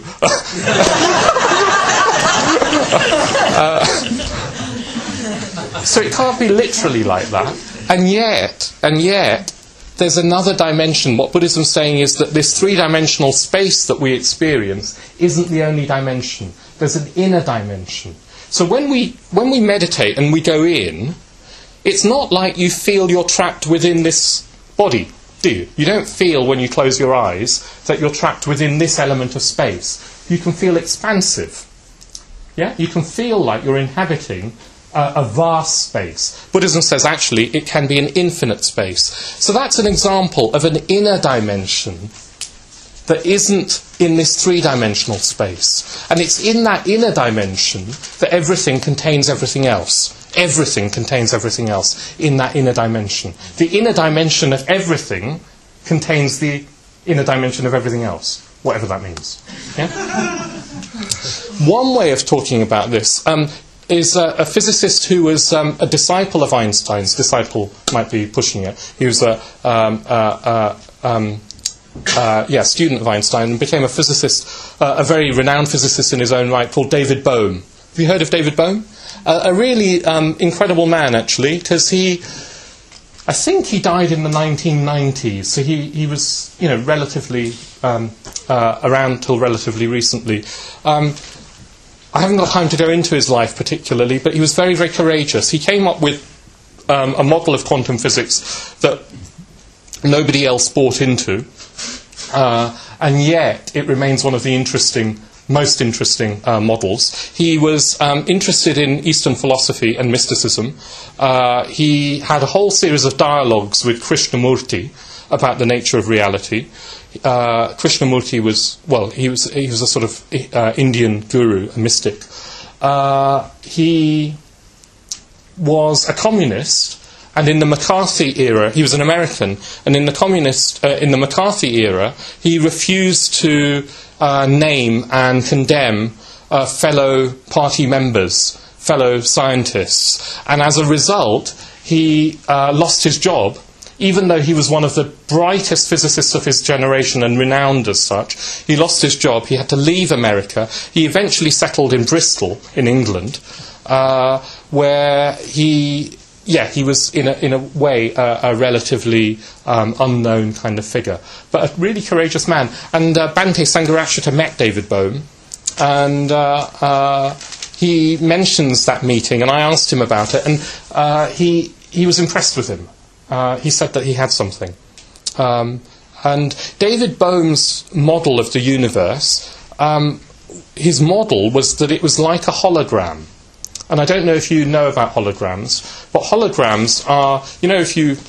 uh, so it can't be literally like that. And yet, and yet, there's another dimension. What Buddhism's saying is that this three-dimensional space that we experience isn't the only dimension. There's an inner dimension. So when we when we meditate and we go in, it's not like you feel you're trapped within this body, do you? You don't feel when you close your eyes that you're trapped within this element of space. You can feel expansive. Yeah? You can feel like you're inhabiting uh, a vast space. Buddhism says actually it can be an infinite space. So that's an example of an inner dimension that isn't in this three-dimensional space. And it's in that inner dimension that everything contains everything else. Everything contains everything else in that inner dimension. The inner dimension of everything contains the inner dimension of everything else, whatever that means. Yeah? One way of talking about this um, is uh, a physicist who was um, a disciple of Einstein's. Disciple might be pushing it. He was a... Um, uh, uh, um, Uh, yeah, student of Einstein, and became a physicist, uh, a very renowned physicist in his own right, called David Bohm. Have you heard of David Bohm? Uh, a really um, incredible man, actually, because he, I think he died in the nineteen nineties, so he, he was, you know, relatively um, uh, around till relatively recently. Um, I haven't got time to go into his life particularly, but he was very, very courageous. He came up with um, a model of quantum physics that nobody else bought into. Uh, and yet it remains one of the interesting, most interesting uh, models. He was um, interested in Eastern philosophy and mysticism. Uh, he had a whole series of dialogues with Krishnamurti about the nature of reality. Uh, Krishnamurti was, well, he was he was a sort of uh, Indian guru, a mystic. Uh, he was a communist. And in the McCarthy era, he was an American, and in the communist, uh, in the McCarthy era, he refused to uh, name and condemn uh, fellow party members, fellow scientists. And as a result, he uh, lost his job, even though he was one of the brightest physicists of his generation and renowned as such. He lost his job. He had to leave America. He eventually settled in Bristol, in England, uh, where he... Yeah, he was, in a, in a way, uh, a relatively um, unknown kind of figure, but a really courageous man. And uh, Bhante Sangharakshita met David Bohm, and uh, uh, he mentions that meeting, and I asked him about it, and uh, he he was impressed with him. Uh, he said that he had something. Um, and David Bohm's model of the universe, um, his model was that it was like a hologram. And I don't know if you know about holograms, but holograms are, you know, if you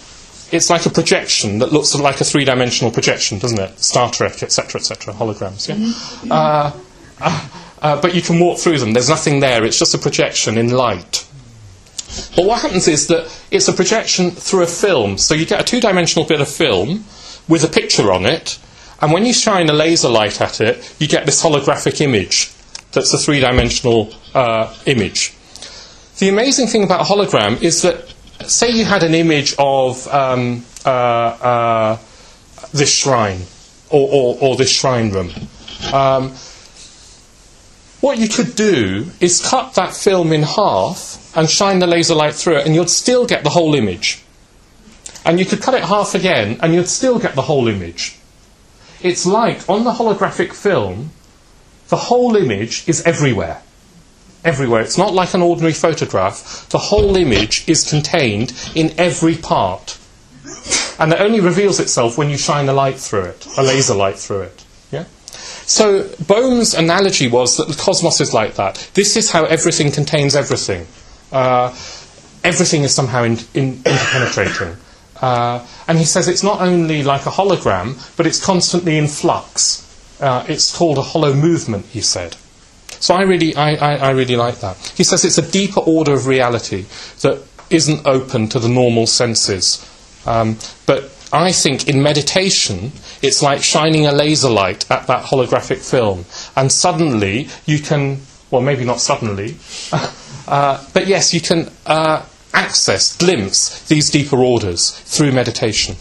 it's like a projection that looks like a three-dimensional projection, doesn't it? Star Trek, et cetera, et cetera, holograms, yeah? Mm-hmm. uh, uh, uh, but you can walk through them. There's nothing there. It's just a projection in light. But what happens is that it's a projection through a film. So you get a two-dimensional bit of film with a picture on it, and when you shine a laser light at it, you get this holographic image that's a three-dimensional uh, image. The amazing thing about a hologram is that, say you had an image of um, uh, uh, this shrine, or, or, or this shrine room. Um, what you could do is cut that film in half and shine the laser light through it, and you'd still get the whole image. And you could cut it half again, and you'd still get the whole image. It's like, on the holographic film, the whole image is everywhere. Everywhere. It's not like an ordinary photograph. The whole image is contained in every part. And it only reveals itself when you shine a light through it, a laser light through it. Yeah? So Bohm's analogy was that the cosmos is like that. This is how everything contains everything. Uh, everything is somehow in, in, interpenetrating. Uh, and he says it's not only like a hologram, but it's constantly in flux. Uh, it's called a hollow movement, he said. So I really, I, I, I really like that. He says it's a deeper order of reality that isn't open to the normal senses. Um, but I think in meditation, it's like shining a laser light at that holographic film. And suddenly you can, well, maybe not suddenly, uh, but yes, you can uh, access, glimpse these deeper orders through meditation.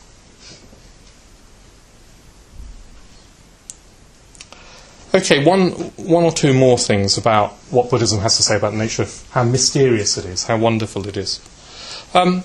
Okay, one, one or two more things about what Buddhism has to say about nature, how mysterious it is, how wonderful it is. Um,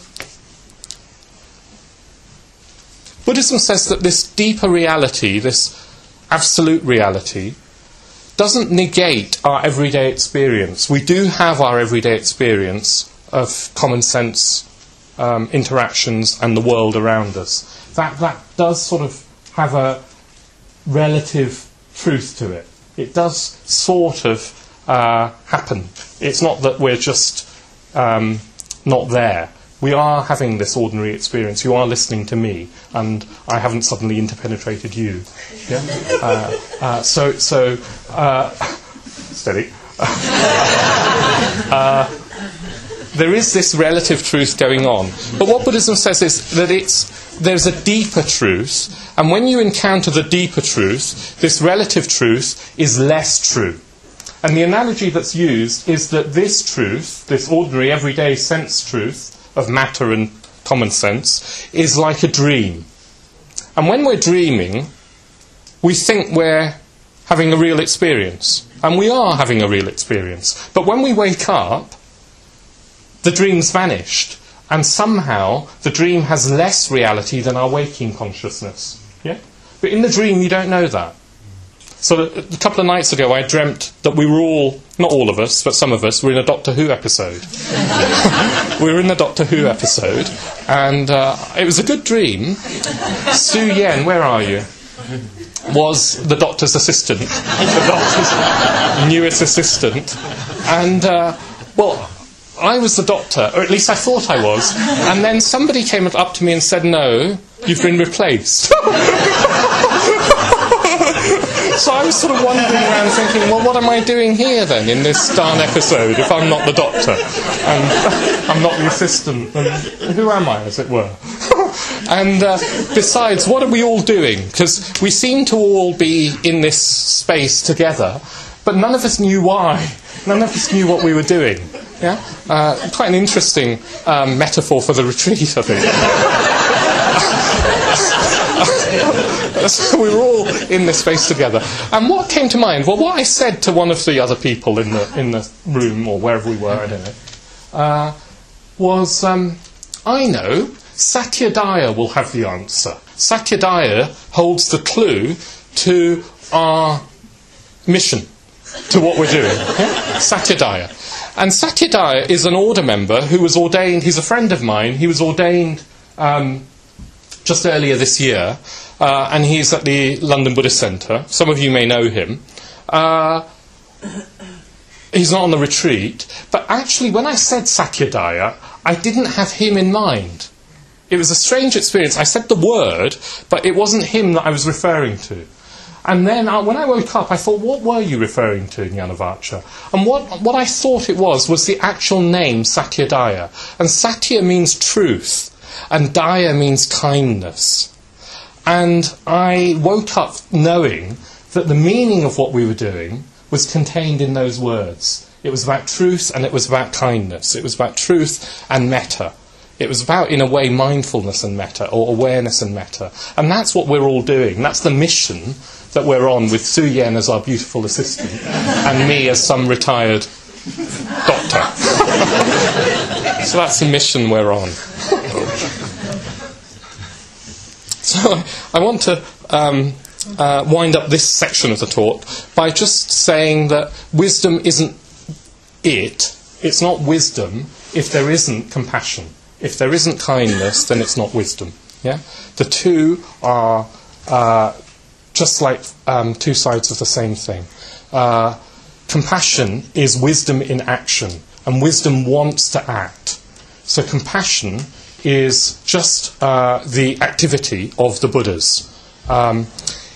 Buddhism says that this deeper reality, this absolute reality, doesn't negate our everyday experience. We do have our everyday experience of common sense um, interactions and the world around us. That, that does sort of have a relative truth to it. It does sort of uh, happen. It's not that we're just um, not there. We are having this ordinary experience. You are listening to me, and I haven't suddenly interpenetrated you. Yeah? Uh, uh, so, so uh, steady. uh, there is this relative truth going on. But what Buddhism says is that it's there's a deeper truth, and when you encounter the deeper truth, this relative truth is less true. And the analogy that's used is that this truth, this ordinary everyday sense truth of matter and common sense, is like a dream. And when we're dreaming, we think we're having a real experience. And we are having a real experience. But when we wake up, the dream's vanished. And somehow the dream has less reality than our waking consciousness. Yeah? But in the dream you don't know that. So a couple of nights ago I dreamt that we were all, not all of us, but some of us, were in a Doctor Who episode. We were in the Doctor Who episode, and uh, it was a good dream. Su Yen, where are you? Was the Doctor's assistant, the Doctor's newest assistant. And, uh, well, I was the Doctor, or at least I thought I was, and then somebody came up to me and said, no, you've been replaced. So I was sort of wandering around thinking, well, what am I doing here then in this darn episode if I'm not the Doctor and I'm not the assistant? And who am I, as it were? And uh, besides, what are we all doing? Because we seem to all be in this space together, but none of us knew why. None of us knew what we were doing. Yeah, uh, quite an interesting um, metaphor for the retreat, I think. So we were all in this space together. And what came to mind? Well, what I said to one of the other people in the in the room, or wherever we were, I don't know, uh, was, um, I know, Satyadaya will have the answer. Satyadaya holds the clue to our mission, to what we're doing. Yeah? Satyadaya. And Satyadaya is an order member who was ordained, he's a friend of mine, he was ordained um, just earlier this year, uh, and he's at the London Buddhist Centre. Some of you may know him. Uh, he's not on the retreat, but actually when I said Satyadaya, I didn't have him in mind. It was a strange experience. I said the word, but it wasn't him that I was referring to. And then uh, when I woke up, I thought, what were you referring to, Jnanavacha? And what, what I thought it was, was the actual name, Satyadaya. And Satya means truth, and Daya means kindness. And I woke up knowing that the meaning of what we were doing was contained in those words. It was about truth and it was about kindness. It was about truth and metta. It was about, in a way, mindfulness and metta, or awareness and metta. And that's what we're all doing. That's the mission that we're on, with Su Yen as our beautiful assistant and me as some retired doctor. So that's the mission we're on. So I want to um, uh, wind up this section of the talk by just saying that wisdom isn't it. It's not wisdom if there isn't compassion. If there isn't kindness, then it's not wisdom. Yeah, the two are uh, just like um, two sides of the same thing. Uh, compassion is wisdom in action, and wisdom wants to act. So compassion is just uh, the activity of the Buddhas. Um,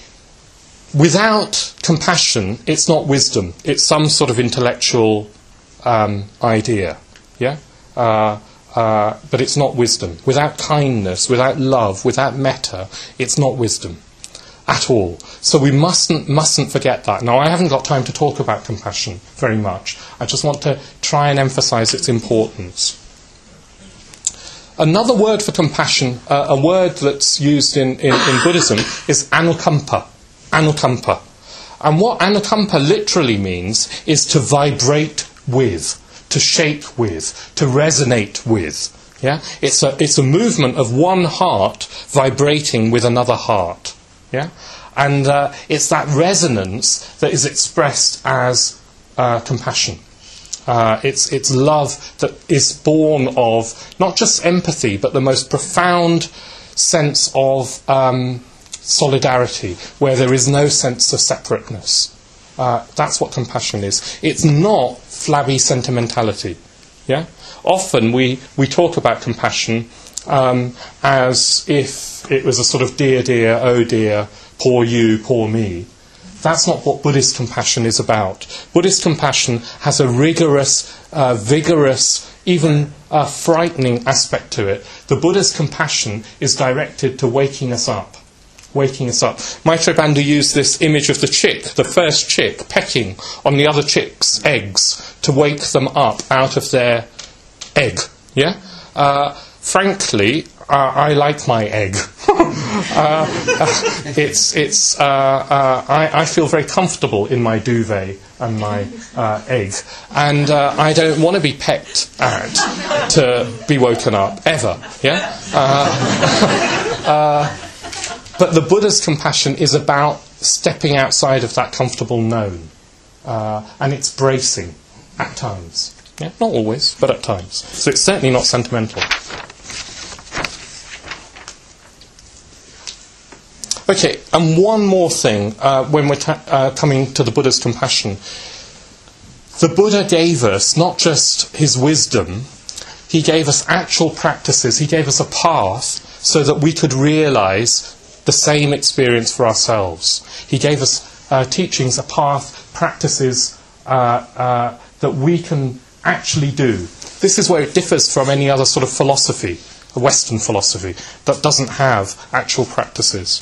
without compassion, it's not wisdom. It's some sort of intellectual um, idea. Yeah. Uh, Uh, but it's not wisdom. Without kindness, without love, without metta, it's not wisdom at all. So we mustn't mustn't forget that. Now, I haven't got time to talk about compassion very much. I just want to try and emphasize its importance. Another word for compassion, uh, a word that's used in, in, in Buddhism, is anukampa. Anukampa. And what anukampa literally means is to vibrate with, to shake with, to resonate with. Yeah, it's a it's a movement of one heart vibrating with another heart. Yeah, and uh, it's that resonance that is expressed as uh, compassion. Uh, it's it's love that is born of not just empathy, but the most profound sense of um, solidarity, where there is no sense of separateness. Uh, that's what compassion is. It's not flabby sentimentality. Yeah. Often we, we talk about compassion um, as if it was a sort of dear, dear, oh dear, poor you, poor me. That's not what Buddhist compassion is about. Buddhist compassion has a rigorous, uh, vigorous, even uh, frightening aspect to it. The Buddha's compassion is directed to waking us up. Waking us up. Maitreya Bandhu used this image of the chick, the first chick, pecking on the other chick's eggs to wake them up out of their egg. Yeah? Uh, frankly, uh, I like my egg. uh, uh, it's, it's, uh, uh, I, I feel very comfortable in my duvet and my uh, egg. And uh, I don't want to be pecked at to be woken up, ever. Yeah? Uh, uh, But the Buddha's compassion is about stepping outside of that comfortable known. Uh, and it's bracing at times. Yeah? Not always, but at times. So it's certainly not sentimental. Okay, and one more thing uh, when we're ta- uh, coming to the Buddha's compassion. The Buddha gave us not just his wisdom, he gave us actual practices. He gave us a path so that we could realize the same experience for ourselves. He gave us uh, teachings, a path, practices uh, uh, that we can actually do. This is where it differs from any other sort of philosophy, a Western philosophy, that doesn't have actual practices.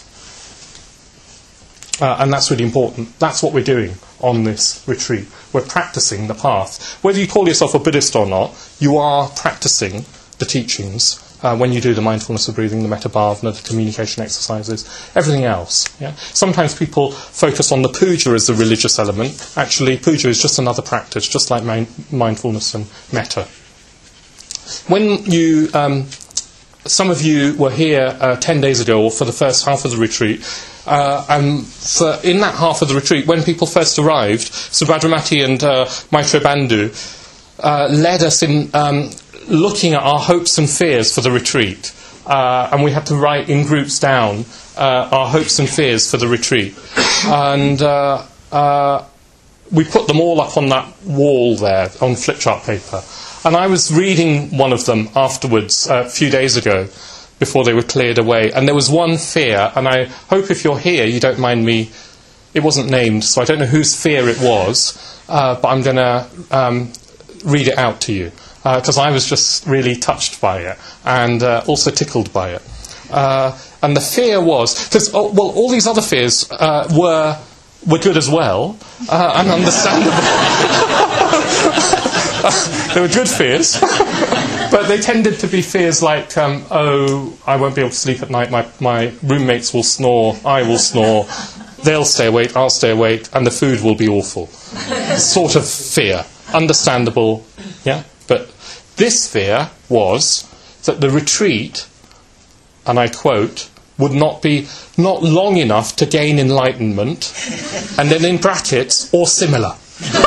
Uh, and that's really important. That's what we're doing on this retreat. We're practicing the path. Whether you call yourself a Buddhist or not, you are practicing the teachings Uh, when you do the mindfulness of breathing, the metta bhavana, the communication exercises, everything else. Yeah? Sometimes people focus on the puja as the religious element. Actually, puja is just another practice, just like mind- mindfulness and metta. When you, um, some of you were here uh, ten days ago, or for the first half of the retreat, uh, and for, in that half of the retreat, when people first arrived, Subhadramati and uh, Maitreya Bandhu uh, led us in Um, looking at our hopes and fears for the retreat. Uh, and we had to write in groups down uh, our hopes and fears for the retreat. And uh, uh, we put them all up on that wall there on flip chart paper. And I was reading one of them afterwards uh, a few days ago. before they were cleared away. And there was one fear, and I hope if you're here you don't mind me, it wasn't named, so I don't know whose fear it was, uh, but I'm going to um, read it out to you, because uh, I was just really touched by it, and uh, also tickled by it. Uh, and the fear was, because, oh, well, all these other fears uh, were were good as well, uh, and understandable. They were good fears. But they tended to be fears like, um, oh, I won't be able to sleep at night, my, my roommates will snore, I will snore, they'll stay awake, I'll stay awake, and the food will be awful. Sort of fear. Understandable, yeah? But this fear was that the retreat, and I quote, would not be not long enough to gain enlightenment, and then in brackets, or similar.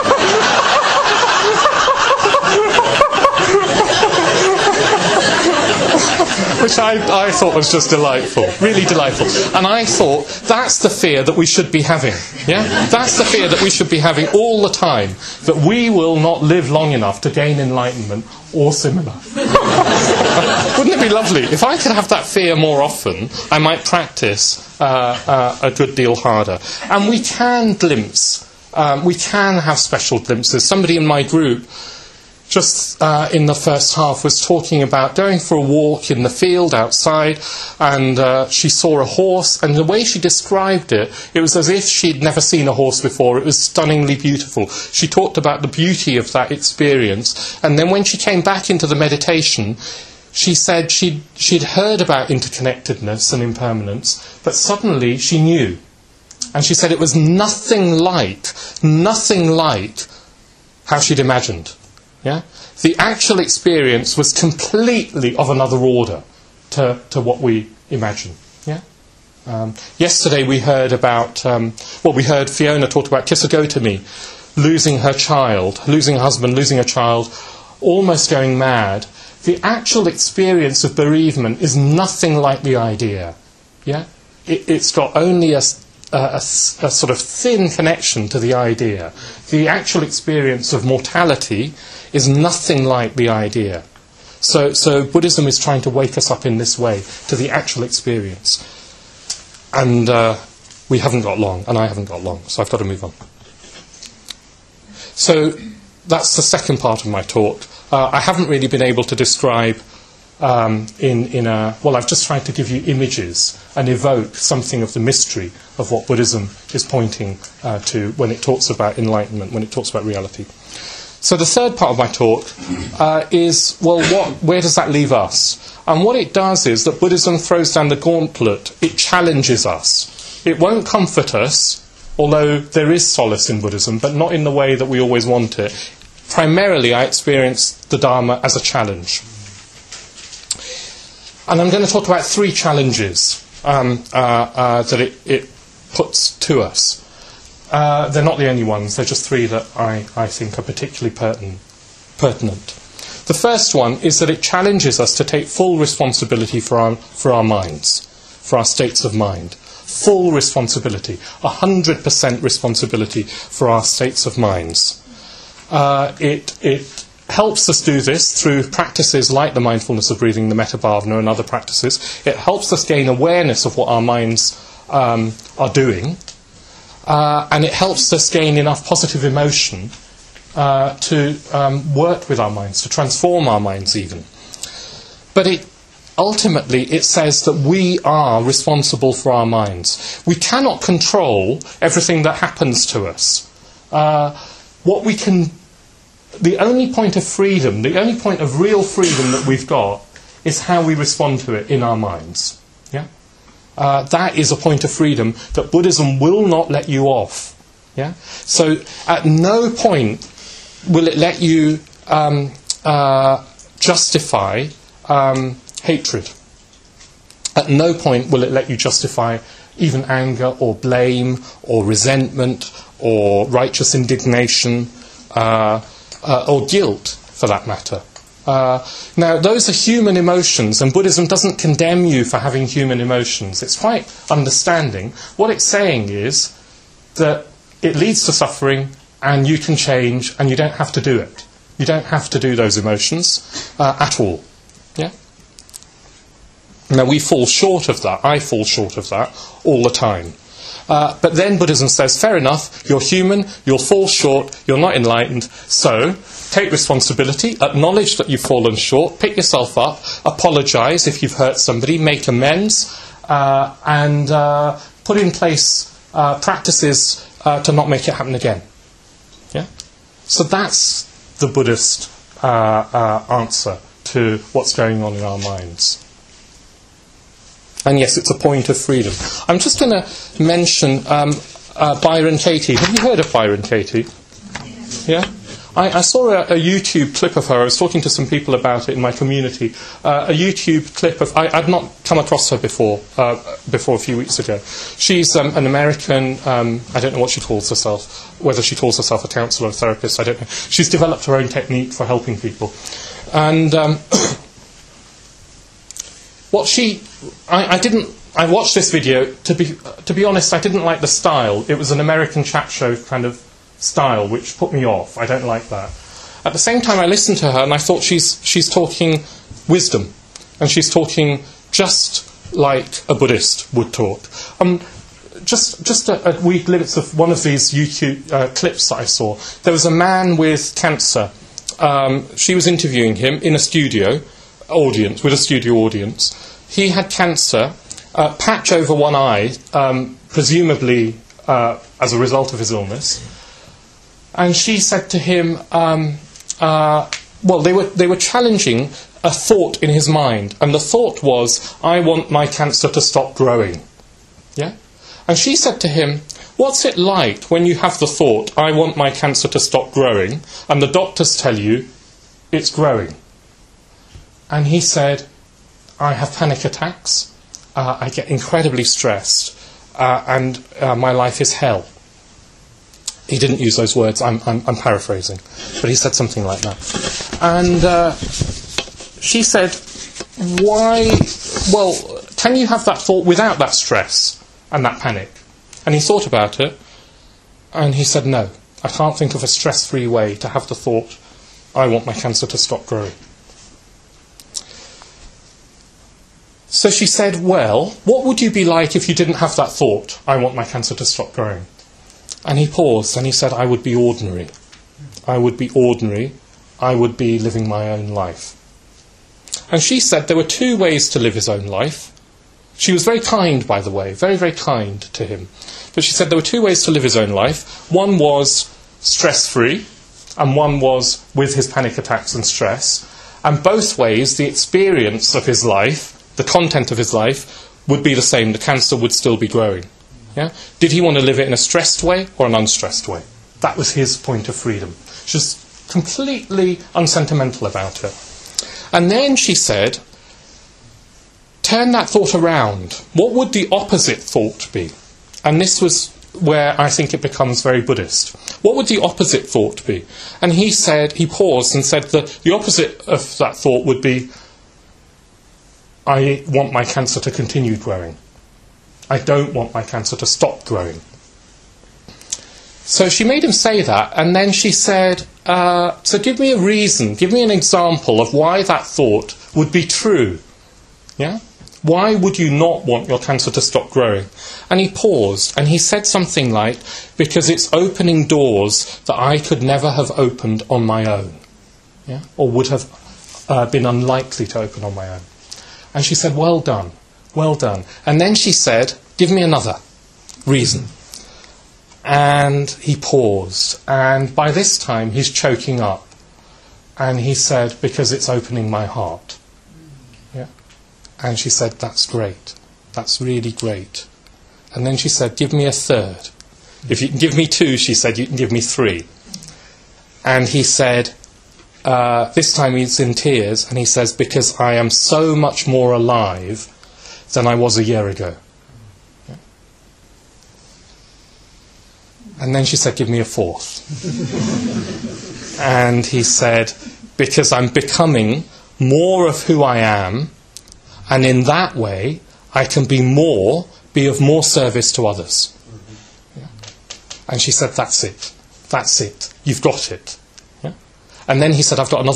Which I, I thought was just delightful, really delightful. And I thought, that's the fear that we should be having, yeah? That's the fear that we should be having all the time, that we will not live long enough to gain enlightenment or similar. Wouldn't it be lovely? If I could have that fear more often, I might practice uh, uh, a good deal harder. And we can glimpse, um, we can have special glimpses. Somebody in my group just uh, in the first half was talking about going for a walk in the field outside, and uh, she saw a horse, and the way she described it, it was as if she'd never seen a horse before. It was stunningly beautiful. She talked about the beauty of that experience, and then when she came back into the meditation, she said she'd, she'd heard about interconnectedness and impermanence, but suddenly she knew. And she said it was nothing like, nothing like how she'd imagined. Yeah? The actual experience was completely of another order to, to what we imagine. Yeah? Um, yesterday we heard about, um, well, we heard Fiona talk about Kisagotami, losing her child, losing her husband, losing her child, almost going mad. The actual experience of bereavement is nothing like the idea. Yeah? It, it's got only a, a, a, a sort of thin connection to the idea. The actual experience of mortality is nothing like the idea. So, so Buddhism is trying to wake us up in this way to the actual experience. And uh, we haven't got long, and I haven't got long, so I've got to move on. So that's the second part of my talk. Uh, I haven't really been able to describe um, in, in a... Well, I've just tried to give you images and evoke something of the mystery of what Buddhism is pointing uh, to when it talks about enlightenment, when it talks about reality. So the third part of my talk uh, is, well, what, where does that leave us? And what it does is that Buddhism throws down the gauntlet. It challenges us. It won't comfort us, although there is solace in Buddhism, but not in the way that we always want it. Primarily, I experience the Dharma as a challenge. And I'm going to talk about three challenges um, uh, uh, that it, it puts to us. Uh, they're not the only ones, they're just three that I, I think are particularly pertin- pertinent. The first one is that it challenges us to take full responsibility for our, for our minds, for our states of mind. Full responsibility, one hundred percent responsibility for our states of minds. Uh, it, it helps us do this through practices like the mindfulness of breathing, the metta bhavana and other practices. It helps us gain awareness of what our minds um, are doing. Uh, and it helps us gain enough positive emotion uh, to um, work with our minds, to transform our minds even. But it ultimately it says that we are responsible for our minds. We cannot control everything that happens to us. Uh, what we can, the only point of freedom, the only point of real freedom that we've got is how we respond to it in our minds. Yeah. Uh, that is a point of freedom that Buddhism will not let you off. Yeah? So at no point will it let you um, uh, justify um, hatred. At no point will it let you justify even anger or blame or resentment or righteous indignation uh, uh, or guilt, for that matter. Uh, now, those are human emotions, and Buddhism doesn't condemn you for having human emotions. It's quite understanding. What it's saying is that it leads to suffering, and you can change, and you don't have to do it. You don't have to do those emotions uh, at all. Yeah? Now, we fall short of that. I fall short of that all the time. Uh, but then Buddhism says, fair enough, you're human, you'll fall short, you're not enlightened, so take responsibility, acknowledge that you've fallen short, pick yourself up, apologise if you've hurt somebody, make amends, uh, and uh, put in place uh, practices uh, to not make it happen again. Yeah? So that's the Buddhist uh, uh, answer to what's going on in our minds. And yes, it's a point of freedom. I'm just going to mention um, uh, Byron Katie. Have you heard of Byron Katie? Yeah? I, I saw a, a YouTube clip of her. I was talking to some people about it in my community. Uh, a YouTube clip of... I, I'd not come across her before, uh, before a few weeks ago. She's um, an American... Um, I don't know what she calls herself. Whether she calls herself a counsellor or a therapist, I don't know. She's developed her own technique for helping people. And... Um, What she, I, I didn't, I watched this video, to be to be honest, I didn't like the style. It was an American chat show kind of style, which put me off. I don't like that. At the same time, I listened to her and I thought she's she's talking wisdom. And she's talking just like a Buddhist would talk. Um, just just a, a wee glimpse of one of these YouTube uh, clips that I saw. There was a man with cancer. Um, she was interviewing him in a studio. Audience with a studio audience. He had cancer, uh, patch over one eye, um, presumably uh, as a result of his illness. And she said to him, um, uh, well, they were they were challenging a thought in his mind, and the thought was, "I want my cancer to stop growing." Yeah, and she said to him, "What's it like when you have the thought, I want my cancer to stop growing, and the doctors tell you it's growing?" And he said, I have panic attacks, uh, I get incredibly stressed, uh, and uh, my life is hell. He didn't use those words, I'm, I'm, I'm paraphrasing, but he said something like that. And uh, she said, why, well, can you have that thought without that stress and that panic? And he thought about it, and he said, no, I can't think of a stress-free way to have the thought, I want my cancer to stop growing. So she said, well, what would you be like if you didn't have that thought, I want my cancer to stop growing? And he paused and he said, I would be ordinary. I would be ordinary. I would be living my own life. And she said there were two ways to live his own life. She was very kind, by the way, very, very kind to him. But she said there were two ways to live his own life. One was stress-free, and one was with his panic attacks and stress. And both ways, the experience of his life, the content of his life, would be the same. The cancer would still be growing. Yeah? Did he want to live it in a stressed way or an unstressed way? That was his point of freedom. She's completely unsentimental about it. And then she said, turn that thought around. What would the opposite thought be? And this was where I think it becomes very Buddhist. What would the opposite thought be? And he said, he paused and said that the opposite of that thought would be, I want my cancer to continue growing. I don't want my cancer to stop growing. So she made him say that, and then she said, uh, so give me a reason, give me an example of why that thought would be true. Yeah? Why would you not want your cancer to stop growing? And he paused, and he said something like, because it's opening doors that I could never have opened on my own. Yeah? Or would have uh, been unlikely to open on my own. And she said, well done, well done. And then she said, give me another reason. And he paused. And by this time, he's choking up. And he said, because it's opening my heart. Yeah. And she said, that's great. That's really great. And then she said, give me a third. If you can give me two, she said, you can give me three. And he said, Uh, this time he's in tears, and he says, because I am so much more alive than I was a year ago. Yeah. And then she said, give me a fourth. And he said, because I'm becoming more of who I am, and in that way I can be more, be of more service to others. Yeah. And she said, that's it. That's it. You've got it. Yeah. And then he said, I've got another one.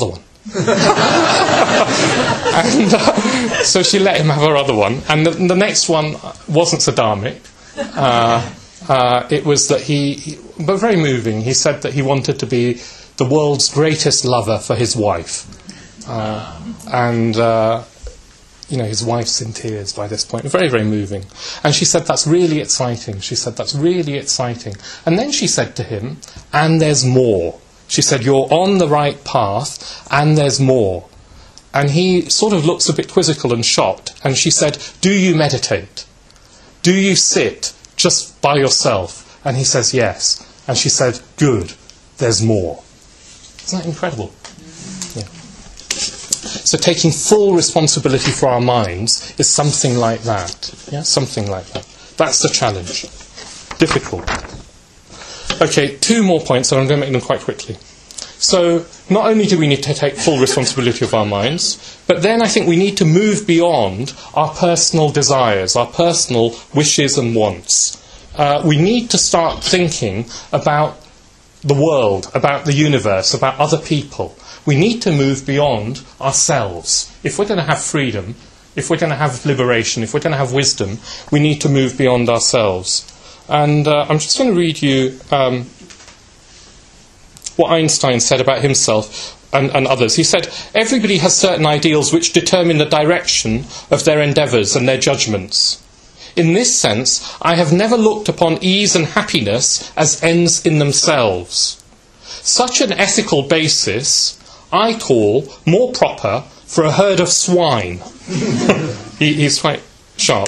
and uh, so she let him have her other one. And the, the next one wasn't so dharmic. Uh, uh, it was that he, he, but very moving, he said that he wanted to be the world's greatest lover for his wife. Uh, and, uh, you know, his wife's in tears by this point. Very, very moving. And she said, that's really exciting. She said, that's really exciting. And then she said to him, and there's more. She said, you're on the right path, and there's more. And he sort of looks a bit quizzical and shocked. And she said, do you meditate? Do you sit just by yourself? And he says, yes. And she said, good, there's more. Isn't that incredible? Yeah. So taking full responsibility for our minds is something like that. Yeah, something like that. That's the challenge. Difficult. Okay, two more points, and I'm going to make them quite quickly. So, not only do we need to take full responsibility of our minds, but then I think we need to move beyond our personal desires, our personal wishes and wants. Uh, we need to start thinking about the world, about the universe, about other people. We need to move beyond ourselves. If we're going to have freedom, if we're going to have liberation, if we're going to have wisdom, we need to move beyond ourselves. And uh, I'm just going to read you um, what Einstein said about himself and, and others. He said, everybody has certain ideals which determine the direction of their endeavours and their judgments. In this sense, I have never looked upon ease and happiness as ends in themselves. Such an ethical basis I call more proper for a herd of swine. he, he's quite sharp.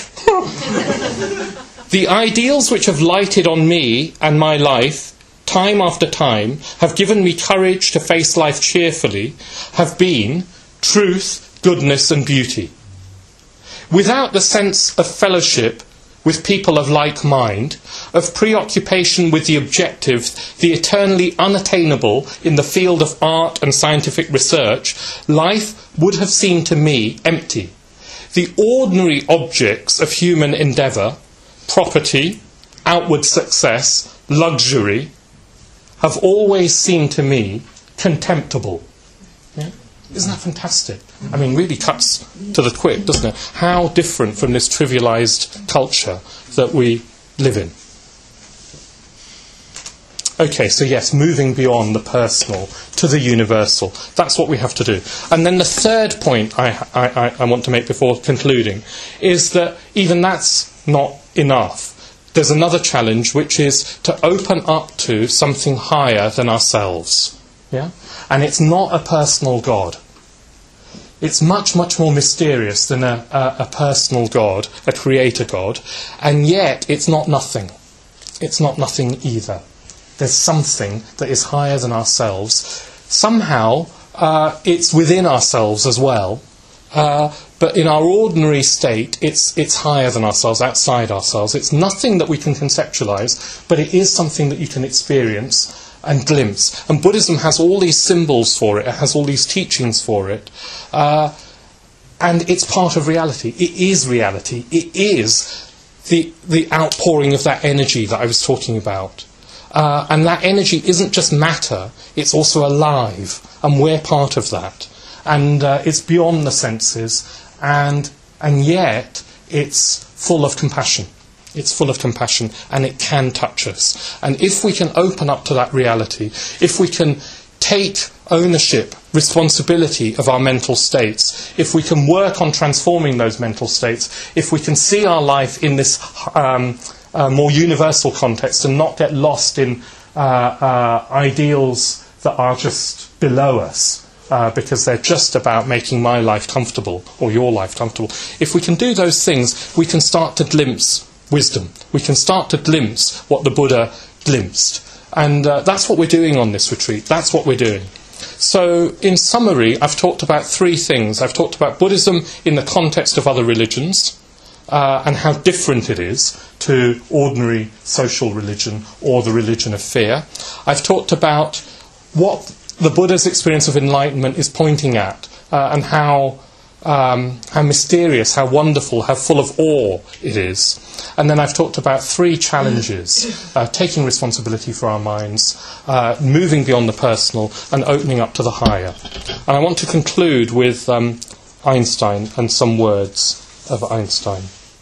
The ideals which have lighted on me and my life, time after time, have given me courage to face life cheerfully, have been truth, goodness and beauty. Without the sense of fellowship with people of like mind, of preoccupation with the objective, the eternally unattainable in the field of art and scientific research, life would have seemed to me empty. The ordinary objects of human endeavour, property, outward success, luxury, have always seemed to me contemptible. Yeah? Isn't that fantastic? I mean, really cuts to the quick, doesn't it? How different from this trivialised culture that we live in. Okay, so yes, moving beyond the personal to the universal. That's what we have to do. And then the third point I, I, I want to make before concluding is that even that's not enough. There's another challenge, which is to open up to something higher than ourselves. Yeah? And it's not a personal God. It's much, much more mysterious than a, a, a personal God, a creator God. And yet, it's not nothing. It's not nothing either. There's something that is higher than ourselves. Somehow, uh, it's within ourselves as well. Uh, but in our ordinary state, it's it's higher than ourselves, outside ourselves. It's nothing that we can conceptualize, but it is something that you can experience and glimpse. And Buddhism has all these symbols for it. It has all these teachings for it. Uh, and it's part of reality. It is reality. It is the the outpouring of that energy that I was talking about. Uh, and that energy isn't just matter, it's also alive. And we're part of that. And uh, it's beyond the senses, and and yet it's full of compassion. It's full of compassion, and it can touch us. And if we can open up to that reality, if we can take ownership, responsibility of our mental states, if we can work on transforming those mental states, if we can see our life in this um, uh, more universal context and not get lost in uh, uh, ideals that are just below us, Uh, because they're just about making my life comfortable or your life comfortable. If we can do those things, we can start to glimpse wisdom. We can start to glimpse what the Buddha glimpsed. And uh, that's what we're doing on this retreat. That's what we're doing. So, in summary, I've talked about three things. I've talked about Buddhism in the context of other religions, uh, and how different it is to ordinary social religion or the religion of fear. I've talked about what the Buddha's experience of enlightenment is pointing at, uh, and how um, how mysterious, how wonderful, how full of awe it is. And then I've talked about three challenges: uh, taking responsibility for our minds, uh, moving beyond the personal, and opening up to the higher. And I want to conclude with um, Einstein and some words of Einstein.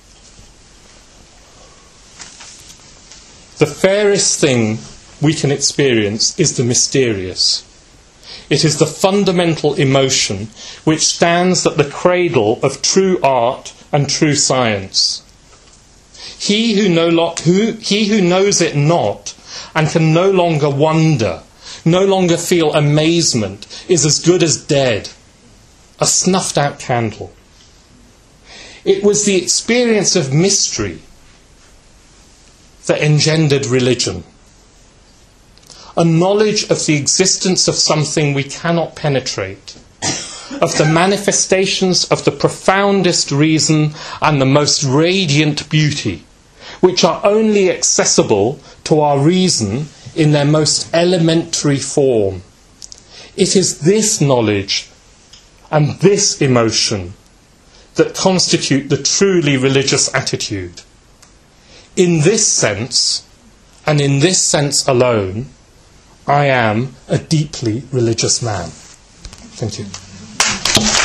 The fairest thing we can experience is the mysterious. It is the fundamental emotion which stands at the cradle of true art and true science. He who, know lo- who, he who knows it not and can no longer wonder, no longer feel amazement, is as good as dead, a snuffed-out candle. It was the experience of mystery that engendered religion. A knowledge of the existence of something we cannot penetrate, of the manifestations of the profoundest reason and the most radiant beauty, which are only accessible to our reason in their most elementary form. It is this knowledge and this emotion that constitute the truly religious attitude. In this sense, and in this sense alone, I am a deeply religious man. Thank you.